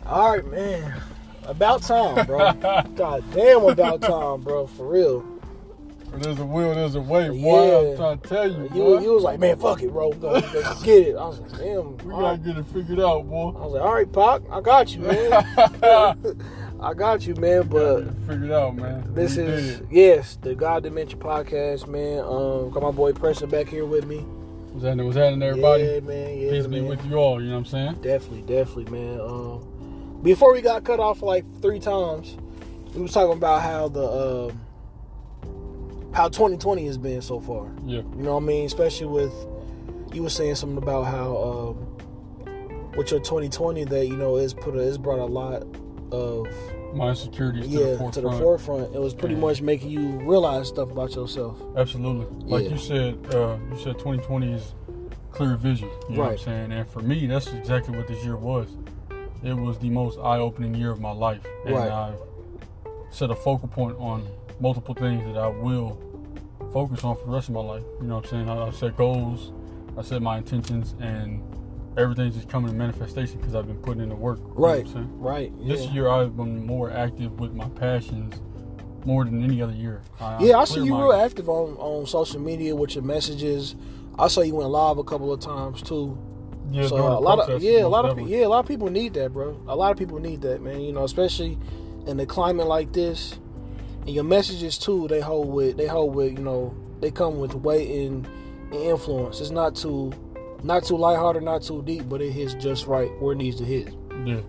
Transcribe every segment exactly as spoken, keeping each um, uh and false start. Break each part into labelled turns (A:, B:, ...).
A: All right, man. About time, bro. God damn, about time, bro. For real.
B: When there's a will, there's a way, boy.
A: Yeah.
B: I'm trying to tell you,
A: You,
B: boy.
A: you was like, man, fuck it, bro. Go, go get it. I was like, damn.
B: We
A: all
B: gotta
A: right.
B: get it figured out, boy.
A: I was like, all right, Pac, I got you, man. I got you, man. But
B: Get it figured out, man.
A: this
B: We
A: is,
B: did.
A: yes, the God Dimension Podcast, man. Um, got my boy Preston back here with me.
B: What's happening? What's happening, everybody?
A: Yeah, man. Yeah,
B: Peace be
A: man.
B: with you all. You know what I'm saying?
A: Definitely, definitely, man. Um, before we got cut off like three times, we was talking about how the uh, how twenty twenty has been so far.
B: Yeah.
A: You know what I mean? Especially with you were saying something about how um, with your twenty twenty that you know it's put a, it's brought a lot of
B: My insecurities to
A: yeah
B: the forefront.
A: to the forefront. It was pretty
B: Yeah.
A: much making you realize stuff about yourself.
B: Absolutely. Like
A: Yeah.
B: you said, uh, you said twenty twenty is clear vision. You know what I'm
A: Right.
B: saying? And for me, that's exactly what this year was. It was the most eye-opening year of my life. And
A: Right.
B: I set a focal point on multiple things that I will focus on for the rest of my life. You know what I'm saying? I, I set goals, I set my intentions, and everything's just coming to manifestation because I've been putting in the work. You know what
A: Right,
B: I'm saying?
A: right. Yeah.
B: This year I've been more active with my passions more than any other year. I,
A: Yeah,
B: I'm
A: I see you real
B: clear-minded.
A: active on, on social media with your messages. I saw you went live a couple of times too.
B: Yeah,
A: So
B: during
A: a
B: the
A: lot of
B: protests,
A: yeah, a
B: most
A: lot of
B: definitely.
A: yeah, a lot of people need that, bro. A lot of people need that, man. You know, especially in a climate like this. And your messages too, they hold with they hold with you know they come with weight and, and influence. It's not too not too lighthearted, not too deep, but it hits just right where it needs to hit.
B: Yeah,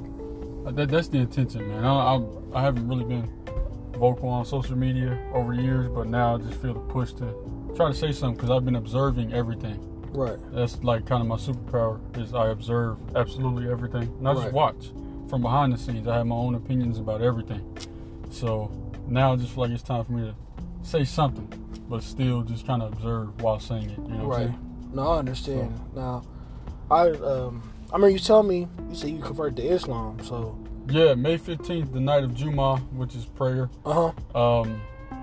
B: Uh, that, that's the intention, man. I, I I haven't really been vocal on social media over the years, but now I just feel the push to try to say something because I've been observing everything.
A: Right.
B: That's like kind of my superpower is I observe absolutely everything, and I just
A: Right.
B: watch from behind the scenes. I have my own opinions about everything. So now I just feel like it's time for me to say something, but still just kind of observe while saying it. You know what I'm
A: Right.
B: saying?
A: No, I understand. Now, I um I remember you telling me you said you converted to Islam, so
B: Yeah, May fifteenth, the night of Jummah, which is prayer.
A: uh huh.
B: Um,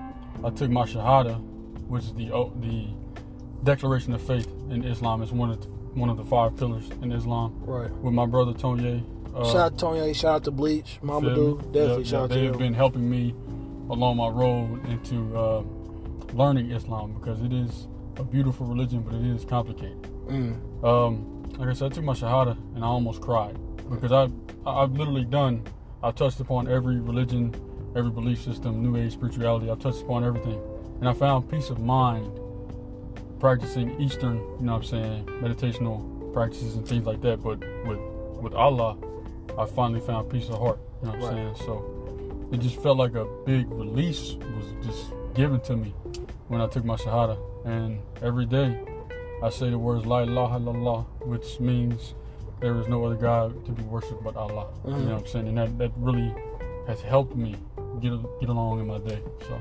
B: I took my Shahada, which is the oh, the declaration of faith in Islam. It's one of the, one of the five pillars in Islam.
A: Right.
B: With my brother Tonye. Uh,
A: Shout out to Tony, shout out to Bleach, Mama
B: feel
A: Do,
B: me?
A: definitely
B: Yeah,
A: shout
B: yeah,
A: out to
B: They have
A: him.
B: been helping me along my road into uh, learning Islam because it is a beautiful religion, but it is complicated.
A: Mm.
B: Um, like I said, I took my Shahada and I almost cried because I've, I've literally done, I've touched upon every religion, every belief system, New Age spirituality. I've touched upon everything. And I found peace of mind practicing Eastern, you know what I'm saying, meditational practices and things like that. But with, with Allah, I finally found peace of heart, you know what I'm
A: Right.
B: saying? So it just felt like a big release was just given to me when I took my Shahada. And every day, I say the words La ilaha illallah, which means there is no other God to be worshipped but Allah.
A: Mm-hmm.
B: You know what I'm saying? And that, that really has helped me get get along in my day. So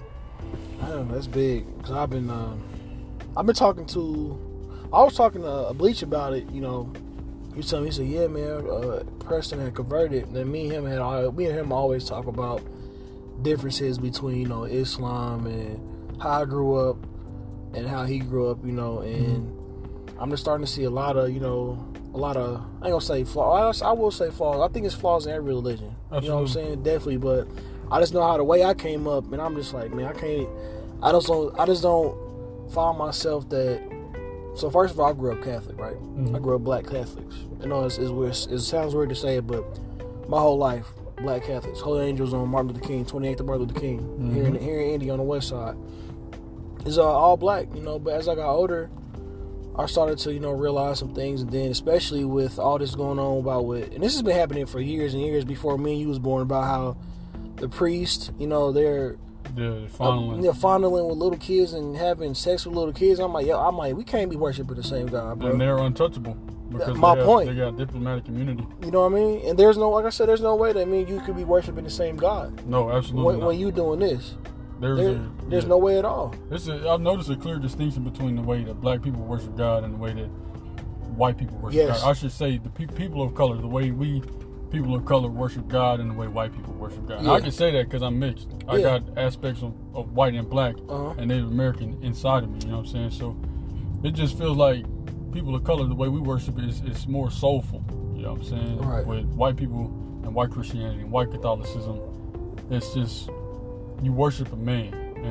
A: Damn, that's big. Cause I've been, um, I've been talking to, I was talking to Bleach about it. You know, he was telling me, he said, "Yeah, man, uh, Preston had converted." And then me and him had, al- me and him always talk about differences between you know Islam and how I grew up and how he grew up. You know, and mm-hmm. I'm just starting to see a lot of you know. A lot of, I ain't gonna say flaws. I will say flaws. I think it's flaws in every religion.
B: Absolutely.
A: You know what I'm saying? Definitely. But I just know how the way I came up, and I'm just like, man, I can't. I just don't. I just don't find myself that. So first of all, I grew up Catholic, right?
B: Mm-hmm.
A: I grew up Black Catholics. I know it's, it's weird. It sounds weird to say it, but my whole life, Black Catholics. Holy Angels on Martin Luther King, twenty-eighth of Martin Luther King,
B: Mm-hmm.
A: here in here in Indy on the West Side. It's uh, all Black, you know. But as I got older, I started to, you know, realize some things, and then especially with all this going on about what, and this has been happening for years and years before me and you was born, about how the priest, you know, they're
B: yeah,
A: uh,
B: finally.
A: you know, fondling with little kids and having sex with little kids. I'm like, yo, I'm like, we can't be worshiping the same God, bro.
B: And they're untouchable because
A: my
B: they, have,
A: point.
B: they got diplomatic immunity.
A: You know what I mean? And there's no, like I said, there's no way that me and you could be worshiping the same God
B: No, absolutely
A: when,
B: not.
A: when you doing this.
B: There's,
A: There,
B: a,
A: there's
B: yeah.
A: no way at all.
B: It's a, I've noticed a clear distinction between the way that black people worship God and the way that white people worship
A: Yes.
B: God. I should say the pe- people of color, the way we people of color worship God and the way white people worship God.
A: Yeah.
B: I can say that because I'm mixed. I
A: Yeah.
B: got aspects of, of white and black
A: Uh-huh.
B: and Native American inside of me, you know what I'm saying? So it just feels like people of color, the way we worship is, is more soulful. You know what I'm saying?
A: Right.
B: With white people and white Christianity and white Catholicism, it's just, you worship a man,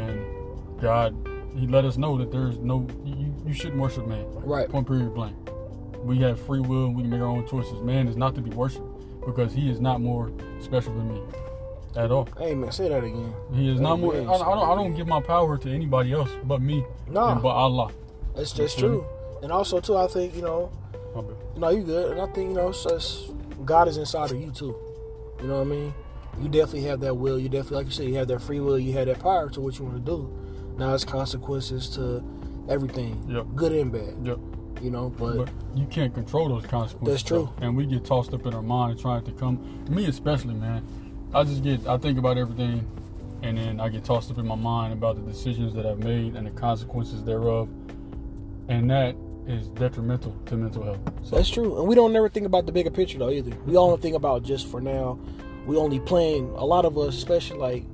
B: and God, he let us know that there's no, you, you shouldn't worship man.
A: Right.
B: Point period blank. We have free will and we can make our own choices. Man is not to be worshipped because he is not more special than me at all.
A: Hey man, say that again.
B: He is not more. I, I don't. I don't give my power to anybody else but me.
A: No.
B: And but Allah.
A: That's that's true. And also too, I think you know.
B: Okay.
A: No, you good. And I think you know, it's just, God is inside of you too. You know what I mean? You definitely have that will. You definitely, like you said, you have that free will. You have that power to what you want to do. Now it's consequences to everything.
B: Yep.
A: Good and bad.
B: Yep.
A: You know, but,
B: but you can't control those consequences.
A: That's true.
B: Though. And we get tossed up in our mind trying to come. Me especially, man. I just get. I think about everything, and then I get tossed up in my mind about the decisions that I've made and the consequences thereof, and that is detrimental to mental health. So,
A: that's true. And we don't never think about the bigger picture though either. We only think about just for now. We only plan. A lot of us, especially like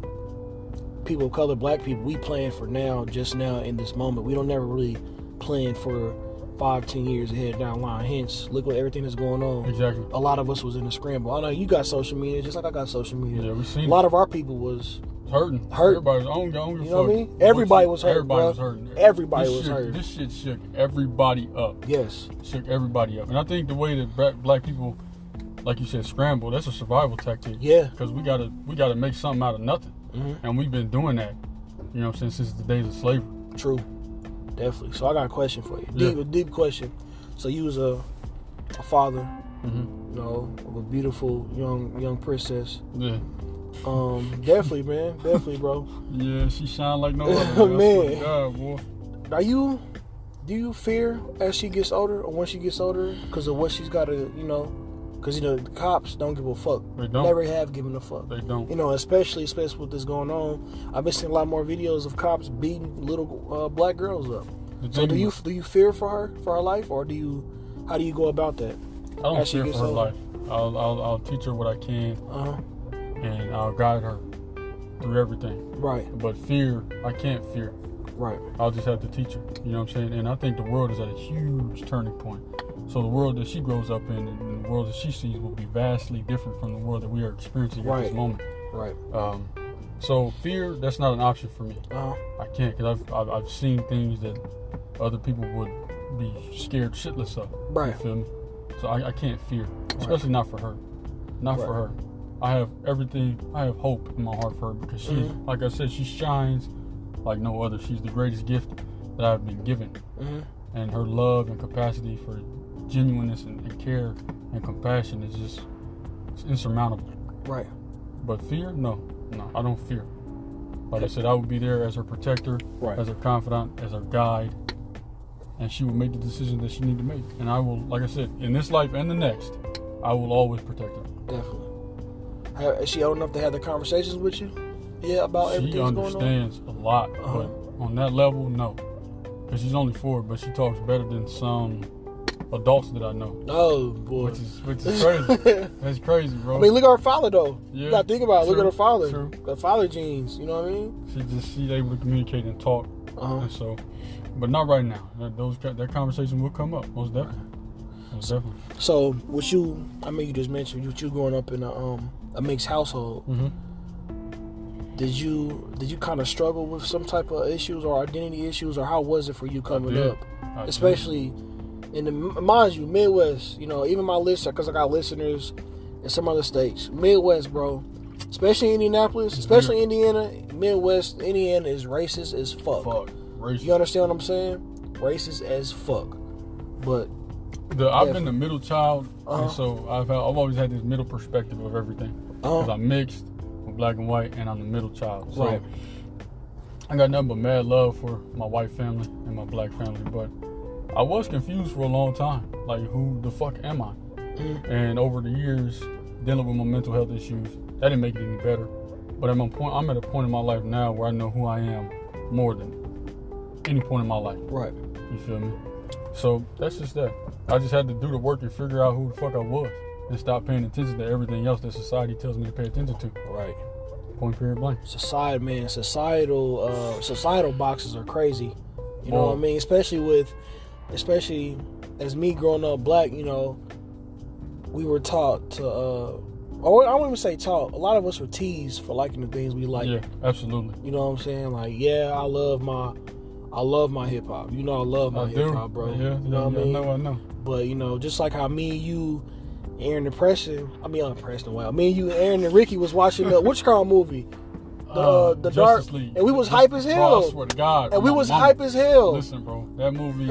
A: people of color, black people, we plan for now, just now in this moment. We don't never really plan for five, ten years ahead down the line. Hence, look what everything that's going on.
B: Exactly.
A: A lot of us was in a scramble. I know you got social media, just like I got social media.
B: Yeah, we seen
A: a lot of our people was
B: hurting.
A: Hurt.
B: Everybody was on. On
A: you know what I mean? Everybody was hurt.
B: Everybody
A: bro.
B: was hurting.
A: Everybody
B: this
A: was
B: shook,
A: hurt.
B: This shit shook everybody up.
A: Yes.
B: Shook everybody up. And I think the way that black people, like you said, scramble, that's a survival tactic.
A: Yeah.
B: Because we gotta we gotta make something out of nothing.
A: Mm-hmm. And
B: we've been doing that, you know what I'm saying, since the days of slavery.
A: True. Definitely. So I got a question for you.
B: Yeah.
A: Deep, a deep question. So you was a, a father,
B: mm-hmm.
A: you know, of a beautiful young young princess.
B: Yeah.
A: Um, definitely, man. Definitely, bro.
B: Yeah, she shine like no other.
A: Man.
B: God, boy.
A: Are you, do you fear as she gets older or when she gets older because of what she's got to, you know, because, you know, the cops don't give a fuck.
B: They don't.
A: Never have given a fuck.
B: They don't.
A: You know, especially, especially with this going on. I've been seeing a lot more videos of cops beating little uh, black girls up. So do you do you fear for her, for her life, or do you, how do you go about that?
B: I don't fear for her older? life. I'll, I'll I'll teach her what I can,
A: uh-huh.
B: and I'll guide her through everything.
A: Right.
B: But fear, I can't fear.
A: Right.
B: I'll just have to teach her. You know what I'm saying? And I think the world is at a huge turning point. So the world that she grows up in and the world that she sees will be vastly different from the world that we are experiencing
A: right.
B: at this moment.
A: Right.
B: Um, so fear, that's not an option for me.
A: Uh-huh.
B: I can't, because I've, I've I've seen things that other people would be scared shitless of.
A: Right.
B: You feel me? So I, I can't fear, especially right. not for her. Not right. for her. I have everything. I have hope in my heart for her because she, mm-hmm. like I said, she shines like no other. She's the greatest gift that I've been given,
A: mm-hmm.
B: and her love and capacity for genuineness and, and care and compassion is just it's insurmountable.
A: Right.
B: But fear, no, no, I don't fear. Like I said, I would be there as her protector,
A: right.
B: as her confidant, as her guide, and she will make the decision that she need to make. And I will, like I said, in this life and the next, I will always protect her.
A: Definitely. Is she old enough to have the conversations with you? Yeah, about everything going on?
B: She understands a lot, uh-huh. but on that level, no. Because she's only four, but she talks better than some adults that I know.
A: Oh, boy.
B: Which is, which is crazy. That's crazy, bro.
A: I mean, look at her father, though.
B: Yeah,
A: you got to think about it.
B: True,
A: look at her father.
B: True.
A: The father genes, you know what I mean?
B: She just, she's able to communicate and talk.
A: Uh-huh.
B: And so, but not right now. That, those, that conversation will come up, most definitely. Most definitely.
A: So, with you, I mean, you just mentioned with you growing up in a, um, a mixed household.
B: Mm-hmm.
A: Did you did you kind of struggle with some type of issues or identity issues, or how was it for you coming up?
B: I
A: Especially
B: did.
A: in the, mind you, Midwest, you know, even my listener, because I got listeners in some other states. Midwest, bro, especially Indianapolis, it's especially weird. Indiana, Midwest, Indiana is racist as fuck.
B: Fuck. Racist.
A: You understand what I'm saying? Racist as fuck. But
B: the, I've been the middle child,
A: uh-huh.
B: and so I've had, I've always had this middle perspective of everything. Because uh-huh. I'm mixed, I'm black and white, and I'm the middle child. So
A: right.
B: I got nothing but mad love for my white family and my black family, but I was confused for a long time. Like, who the fuck am I?
A: Mm-hmm.
B: And over the years, dealing with my mental health issues, that didn't make it any better. But at my point, I'm at a point in my life now where I know who I am more than any point in my life.
A: Right.
B: You feel me? So that's just that. I just had to do the work and figure out who the fuck I was and stop paying attention to everything else that society tells me to pay attention to.
A: Right.
B: Point period blank.
A: Society, man, societal, uh, societal boxes are crazy. You know
B: Whoa.
A: what I mean? Especially with, especially as me growing up black, you know, we were taught to. Uh, oh, I won't even say taught. A lot of us were teased for liking the things we like.
B: Yeah, absolutely.
A: You know what I'm saying? Like, yeah, I love my, I love my hip hop. You know, I love my hip hop, bro.
B: Yeah,
A: you know
B: yeah,
A: what I mean?
B: I know, I know.
A: But you know, just like how me and you, Aaron and Preston, I mean, on Preston, well, me and you, Aaron and Ricky was watching the which car movie? The uh, the
B: Justice
A: dark,
B: League.
A: and we was hype as hell.
B: Bro, I swear to God,
A: and we
B: my
A: was
B: mama,
A: hype as hell.
B: Listen, bro, that movie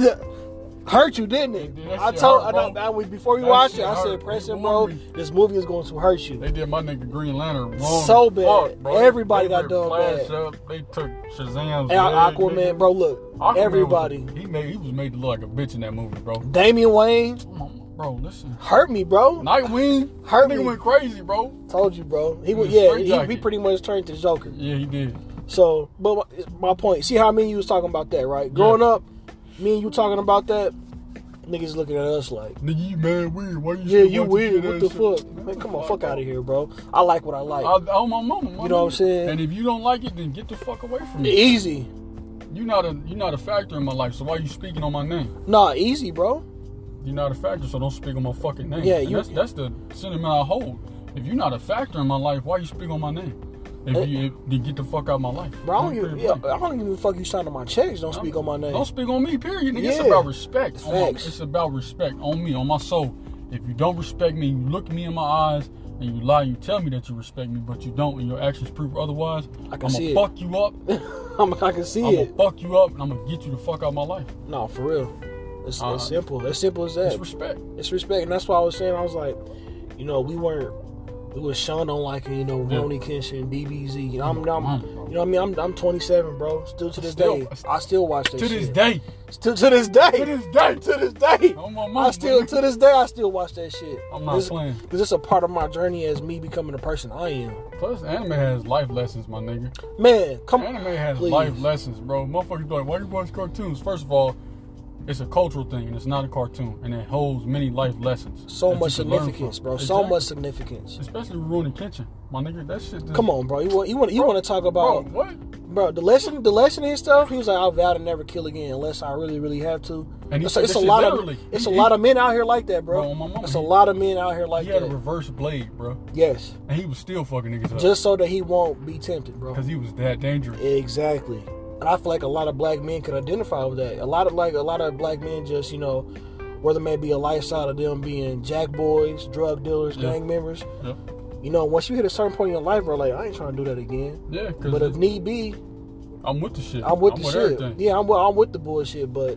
A: hurt you, didn't it?
B: Dude, that
A: I
B: shit
A: told,
B: hurt,
A: I,
B: bro.
A: I, I, before we
B: That
A: watched
B: shit
A: it, I
B: hurt.
A: said, Preston,
B: They
A: bro,
B: warned me.
A: this movie is going to hurt you.
B: They did my nigga Green Lantern wrong.
A: So
B: as
A: bad.
B: fuck, bro.
A: Everybody
B: they
A: got done
B: flash
A: bad.
B: Up. They took Shazam's
A: And
B: leg,
A: Aquaman,
B: nigga.
A: bro, look,
B: Aquaman
A: everybody.
B: Was a, he made he was made to look like a bitch in that movie, bro.
A: Damian Wayne
B: Bro, listen.
A: hurt me, bro.
B: Nightwing,
A: Hurt
B: nigga
A: me.
B: went crazy, bro.
A: Told you, bro. He,
B: He
A: was
B: was
A: yeah.
B: straight
A: He, he
B: jacket.
A: pretty much turned to Joker.
B: Yeah, he did.
A: So, but my, my point. See how me and you was talking about that, right? Growing
B: Yeah.
A: up, me and you talking about that. Niggas looking at us like,
B: Nigga, you mad weird. Why you
A: yeah,
B: still
A: you
B: watching
A: weird.
B: kid
A: What
B: ass
A: the
B: shit?
A: fuck? Man, come on, fuck out of here, bro. I like what I like.
B: I, on my mama, my
A: You know what I'm
B: nigga.
A: saying?
B: And if you don't like it, then get the fuck away from me.
A: Easy.
B: You not a you not a factor in my life, so why you speaking on my name?
A: Nah, easy, bro.
B: You're not a factor, so don't speak on my fucking name.
A: Yeah,
B: And
A: you-
B: that's that's the sentiment I hold. If you're not a factor in my life, why you speak on my name? If
A: Eh.
B: you if, then get the fuck out of my life.
A: Bro, I don't,
B: Period,
A: give, yeah,
B: blank.
A: I don't give a fuck you signing my checks. Don't speak on my name.
B: Don't speak on me, period. Nigga. It's
A: Yeah.
B: about respect. On my-
A: Facts.
B: it's about respect on me, on my soul. If you don't respect me, you look me in my eyes and you lie, you tell me that you respect me, but you don't, and your actions prove otherwise,
A: I can
B: I'm
A: see
B: gonna
A: it.
B: fuck you up.
A: I'm, I can see
B: I'm
A: it.
B: gonna fuck you up, and I'm gonna get you the fuck out of my life.
A: No, for real. It's,
B: Uh,
A: it's simple. As simple as that.
B: It's respect.
A: It's respect, and that's why I was saying. I was like, you know, we weren't, we was shunned on like, you know,
B: Yeah.
A: Ronnie Kenshin, D B Z. You know, I'm, I'm
B: Mm,
A: you know what I mean? I'm, I'm twenty-seven, bro. Still to this
B: Still-
A: day, I still watch that
B: To
A: shit.
B: this day,
A: To, to this day.
B: to this day,
A: To this day.
B: on my mom,
A: I still, to this day, I still watch that shit.
B: I'm not playing.
A: Because it's a part of my journey as me becoming the person I am.
B: Plus, anime has life lessons, my nigga.
A: Man, come
B: Anime has
A: please.
B: life lessons, bro. Motherfuckers be like, why you watch cartoons? First of all, it's a cultural thing, and it's not a cartoon, and it holds many life lessons.
A: So
B: that
A: much
B: you can learn
A: significance,
B: from.
A: bro. So
B: Exactly.
A: much significance.
B: Especially with Rurouni Kenshin, my nigga. That shit. Just,
A: Come on, bro. You want you want you
B: Bro,
A: want to talk
B: bro.
A: about
B: What?
A: bro the lesson the lesson and stuff? He was like, I vow to never kill again unless I really really have to.
B: And he
A: it's
B: said
A: it's
B: that
A: a
B: shit
A: lot
B: literally.
A: of it's
B: He-
A: a lot of men out here like that, bro.
B: Bro, on my mama,
A: it's a
B: he-
A: lot of men out here like
B: He had
A: that.
B: a reverse blade, bro,
A: Yes,
B: and he was still fucking niggas up
A: just so that he won't be tempted, bro.
B: because he was that dangerous.
A: Exactly. And I feel like a lot of black men could identify with that. A lot of like a lot of black men just, you know, whether it may be a lifestyle of them being jack boys, drug dealers,
B: Yeah.
A: gang members.
B: Yep.
A: You know, once you hit a certain point in your life, bro, like I ain't trying to do that again.
B: Yeah, because
A: But if need be,
B: I'm with the shit.
A: I'm with the shit.
B: everything.
A: Yeah, I'm with, I'm with the bullshit, but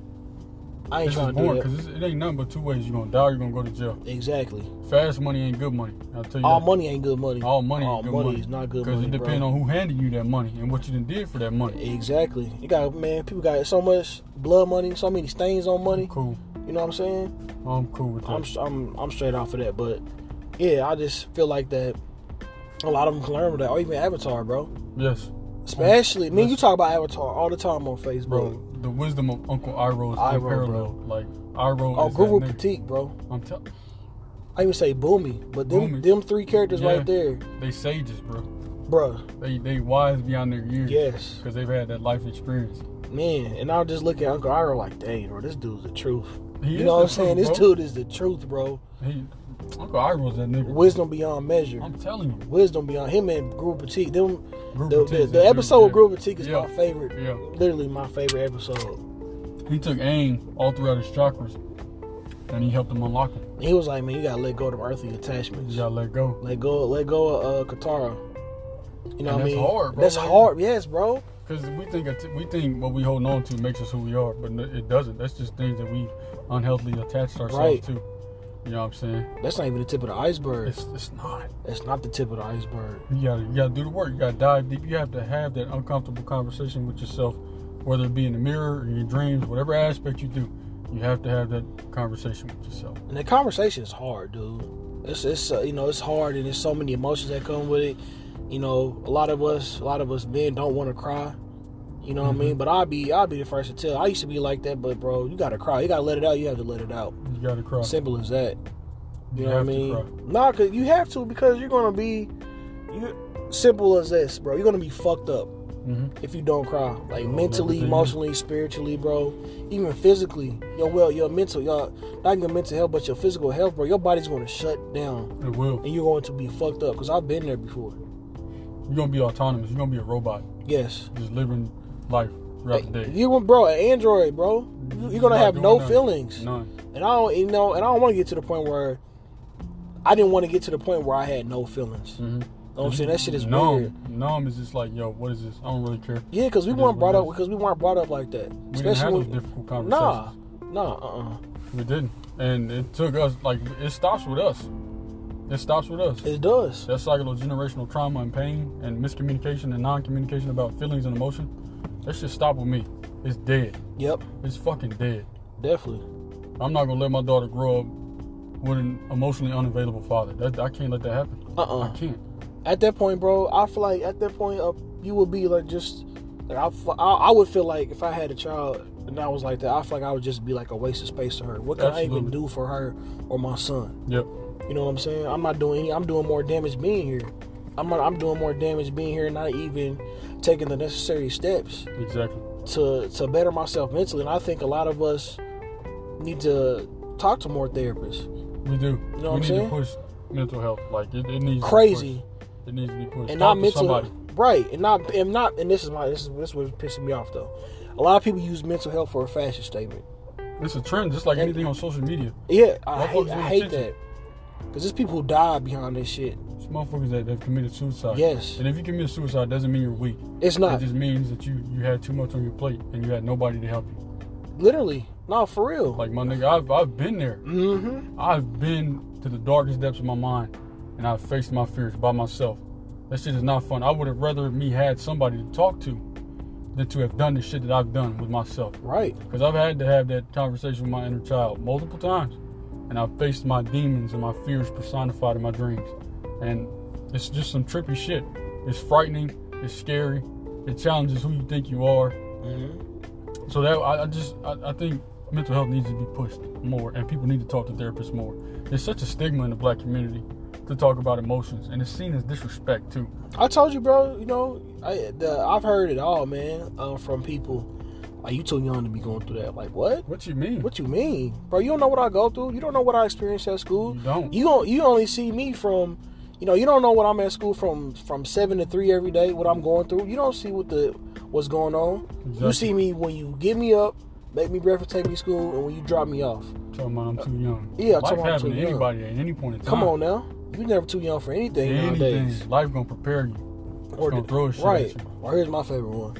A: I ain't
B: It's
A: trying
B: just
A: to do
B: boring
A: that.
B: because it ain't nothing but two ways. You're gonna die or you're gonna go to jail.
A: Exactly.
B: Fast money ain't good money. I'll tell you
A: All
B: that.
A: money ain't good money.
B: All money ain't
A: All
B: good
A: money
B: money.
A: is not good
B: Because
A: money,
B: it depends
A: bro.
B: on who handed you that money and what you done did for that money.
A: Exactly. You got, man, people got so much blood money, so many stains on money.
B: Cool.
A: You know what I'm saying?
B: I'm cool with that.
A: I'm I'm I'm straight off of that, but yeah, I just feel like that a lot of them can learn with that, or even Avatar, bro.
B: yes,
A: Especially, me and you
B: Yes.
A: talk about Avatar all the time on Facebook.
B: bro. The wisdom of Uncle Iroh is
A: Iroh,
B: unparalleled. Like Iroh
A: Oh,
B: is
A: Guru
B: that nigga.
A: Petite, bro.
B: I'm tell-
A: I even say Boomy, but them
B: Boomy.
A: them three characters
B: Yeah.
A: right there,
B: They sages, bro.
A: bro.
B: They they wise beyond their years.
A: Yes,
B: Because they've had that life experience.
A: man. And I'll just look at Uncle Iroh like, dang, bro, this dude's the truth.
B: He
A: You
B: is
A: know what
B: the
A: I'm saying?
B: truth,
A: This
B: bro.
A: dude is the truth, bro.
B: He, Uncle Iroh's that nigga.
A: Wisdom beyond measure.
B: I'm telling you.
A: Wisdom beyond him and Guru Petite. Them
B: Guru
A: the,
B: Petite's
A: the,
B: that
A: the
B: dude,
A: episode
B: yeah.
A: with Guru Petite is
B: Yeah.
A: my favorite.
B: Yeah.
A: Literally my favorite episode.
B: He took Aang all throughout his chakras, and he helped him unlock them.
A: He was like, man, you gotta let go of them earthly attachments.
B: You gotta let go.
A: Let go, let go of uh, Katara. You know
B: And
A: what I
B: that's
A: mean?
B: hard, bro.
A: That's
B: Like-
A: hard, yes, bro.
B: Because we think it- we think what we hold on to makes us who we are, but it doesn't. That's just things that we unhealthily attached ourselves
A: Right.
B: to. You know what I'm saying?
A: That's not even the tip of the iceberg.
B: It's it's not.
A: That's not the tip of the iceberg.
B: You gotta you gotta do the work. You gotta dive deep. You have to have that uncomfortable conversation with yourself, whether it be in the mirror or in your dreams, whatever aspect you do. You have to have that conversation with yourself.
A: And the conversation is hard, dude. It's it's uh, you know it's hard, and there's so many emotions that come with it. You know, a lot of us, a lot of us men don't want to cry. You know what
B: Mm-hmm.
A: I mean? But I'll be, I'll be the first to tell. I used to be like that, but bro, you gotta cry. You gotta let it out. You have to let it out.
B: You gotta cry.
A: Simple as that. You,
B: You
A: know what I
B: have to
A: mean?
B: cry.
A: Nah, cause you have to because you're gonna be, you simple as this, bro. You're gonna be fucked up.
B: mm-hmm.
A: if you don't cry. Like
B: Oh,
A: mentally,
B: everything.
A: emotionally, spiritually, bro. Even physically. Your well, your mental, your not your mental health, but your physical health, bro. Your body's gonna shut down.
B: It will.
A: And you're going to be fucked up. Cause I've been there before.
B: You're gonna be autonomous. You're gonna be a robot.
A: Yes.
B: Just living life throughout the day.
A: You, bro, an android, bro. You're gonna
B: Not
A: have
B: doing
A: no
B: nothing.
A: feelings.
B: None.
A: And I don't, you know, and I don't want to get to the point where I didn't want to get to the point where I had no feelings.
B: Mm-hmm.
A: You know what I'm saying? That shit is
B: numb.
A: weird.
B: Numb is just like, yo, what is this? I don't really care.
A: Yeah, because we
B: It is
A: weren't
B: what
A: brought
B: it
A: up
B: is.
A: because we weren't brought up like that.
B: We didn't have those
A: when-
B: difficult conversations.
A: Nah, nah, uh, uh
B: We didn't. And it took us, like, it stops with us. It stops with us.
A: It does.
B: That cycle of generational trauma and pain and miscommunication and non-communication about feelings and emotion, that shit stopped with me. It's dead.
A: Yep,
B: It's fucking dead.
A: definitely.
B: I'm not gonna let my daughter grow up with an emotionally unavailable father. That, I can't let that happen.
A: Uh-uh.
B: I can't.
A: At that point, bro, I feel like at that point, uh, you would be like just like I, f- I, I would feel like if I had a child and I was like that, I feel like I would just be like a waste of space to her. What can I even
B: Absolutely.
A: do for her or my son?
B: Yep.
A: You know what I'm saying? I'm not doing any. I'm doing more damage being here. I'm not, I'm doing more damage being here, not even taking the necessary steps
B: Exactly.
A: to to better myself mentally. And I think a lot of us need to talk to more therapists.
B: We do.
A: You know
B: we
A: what I'm
B: need
A: saying?
B: to push mental health. Like it, it needs
A: Crazy.
B: To be pushed. It needs to be pushed.
A: And
B: Talk
A: not
B: to
A: mental,
B: somebody.
A: right? And not and not. And this is my this is this is what's pissing me off though. A lot of people use mental health for a fashion statement.
B: It's a trend, just like
A: And-
B: anything on social media.
A: Yeah, I
B: Motherfuckers
A: hate, I
B: want
A: hate
B: attention.
A: that because there's people who die behind this shit.
B: It's motherfuckers that have committed suicide.
A: Yes.
B: And if you commit suicide, doesn't mean you're weak.
A: It's
B: It
A: not
B: just means that you you had too much on your plate and you had nobody to help you.
A: literally, no, for real.
B: Like my nigga, I've I've been there.
A: Mm-hmm.
B: I've been to the darkest depths of my mind, and I've faced my fears by myself. That shit is not fun. I would have rather me had somebody to talk to than to have done the shit that I've done with myself.
A: Right.
B: Because I've had to have that conversation with my inner child multiple times, and I've faced my demons and my fears personified in my dreams. And it's just some trippy shit. It's frightening. It's scary. It challenges who you think you are.
A: Mm-hmm.
B: So that I, I just I, I think mental health needs to be pushed more, and people need to talk to therapists more. There's such a stigma in the black community to talk about emotions, and it's seen as disrespect too.
A: I told you, bro. You know, I the, I've heard it all, man, uh, from people. Like, you too young to be going through that. Like, what?
B: What you mean?
A: What you mean, bro? You don't know what I go through. You don't know what I experienced at school.
B: You don't.
A: You don't. You only see me from, you know, you don't know what I'm at school from from seven to three every day. What I'm going through. You don't see what the what's going on.
B: Exactly.
A: You see me when you get me up, make me breakfast, take me to school, and when you drop me off.
B: Talking about I'm too young.
A: Yeah, I'm
B: Life
A: talking about I'm
B: happen
A: too
B: to
A: young.
B: anybody at any point in time.
A: Come on now. You're never too young for anything,
B: Anything.
A: nowadays.
B: Life gonna prepare you. It's
A: Or
B: gonna
A: the-
B: throw shit
A: right.
B: at you.
A: Or here's my favorite one.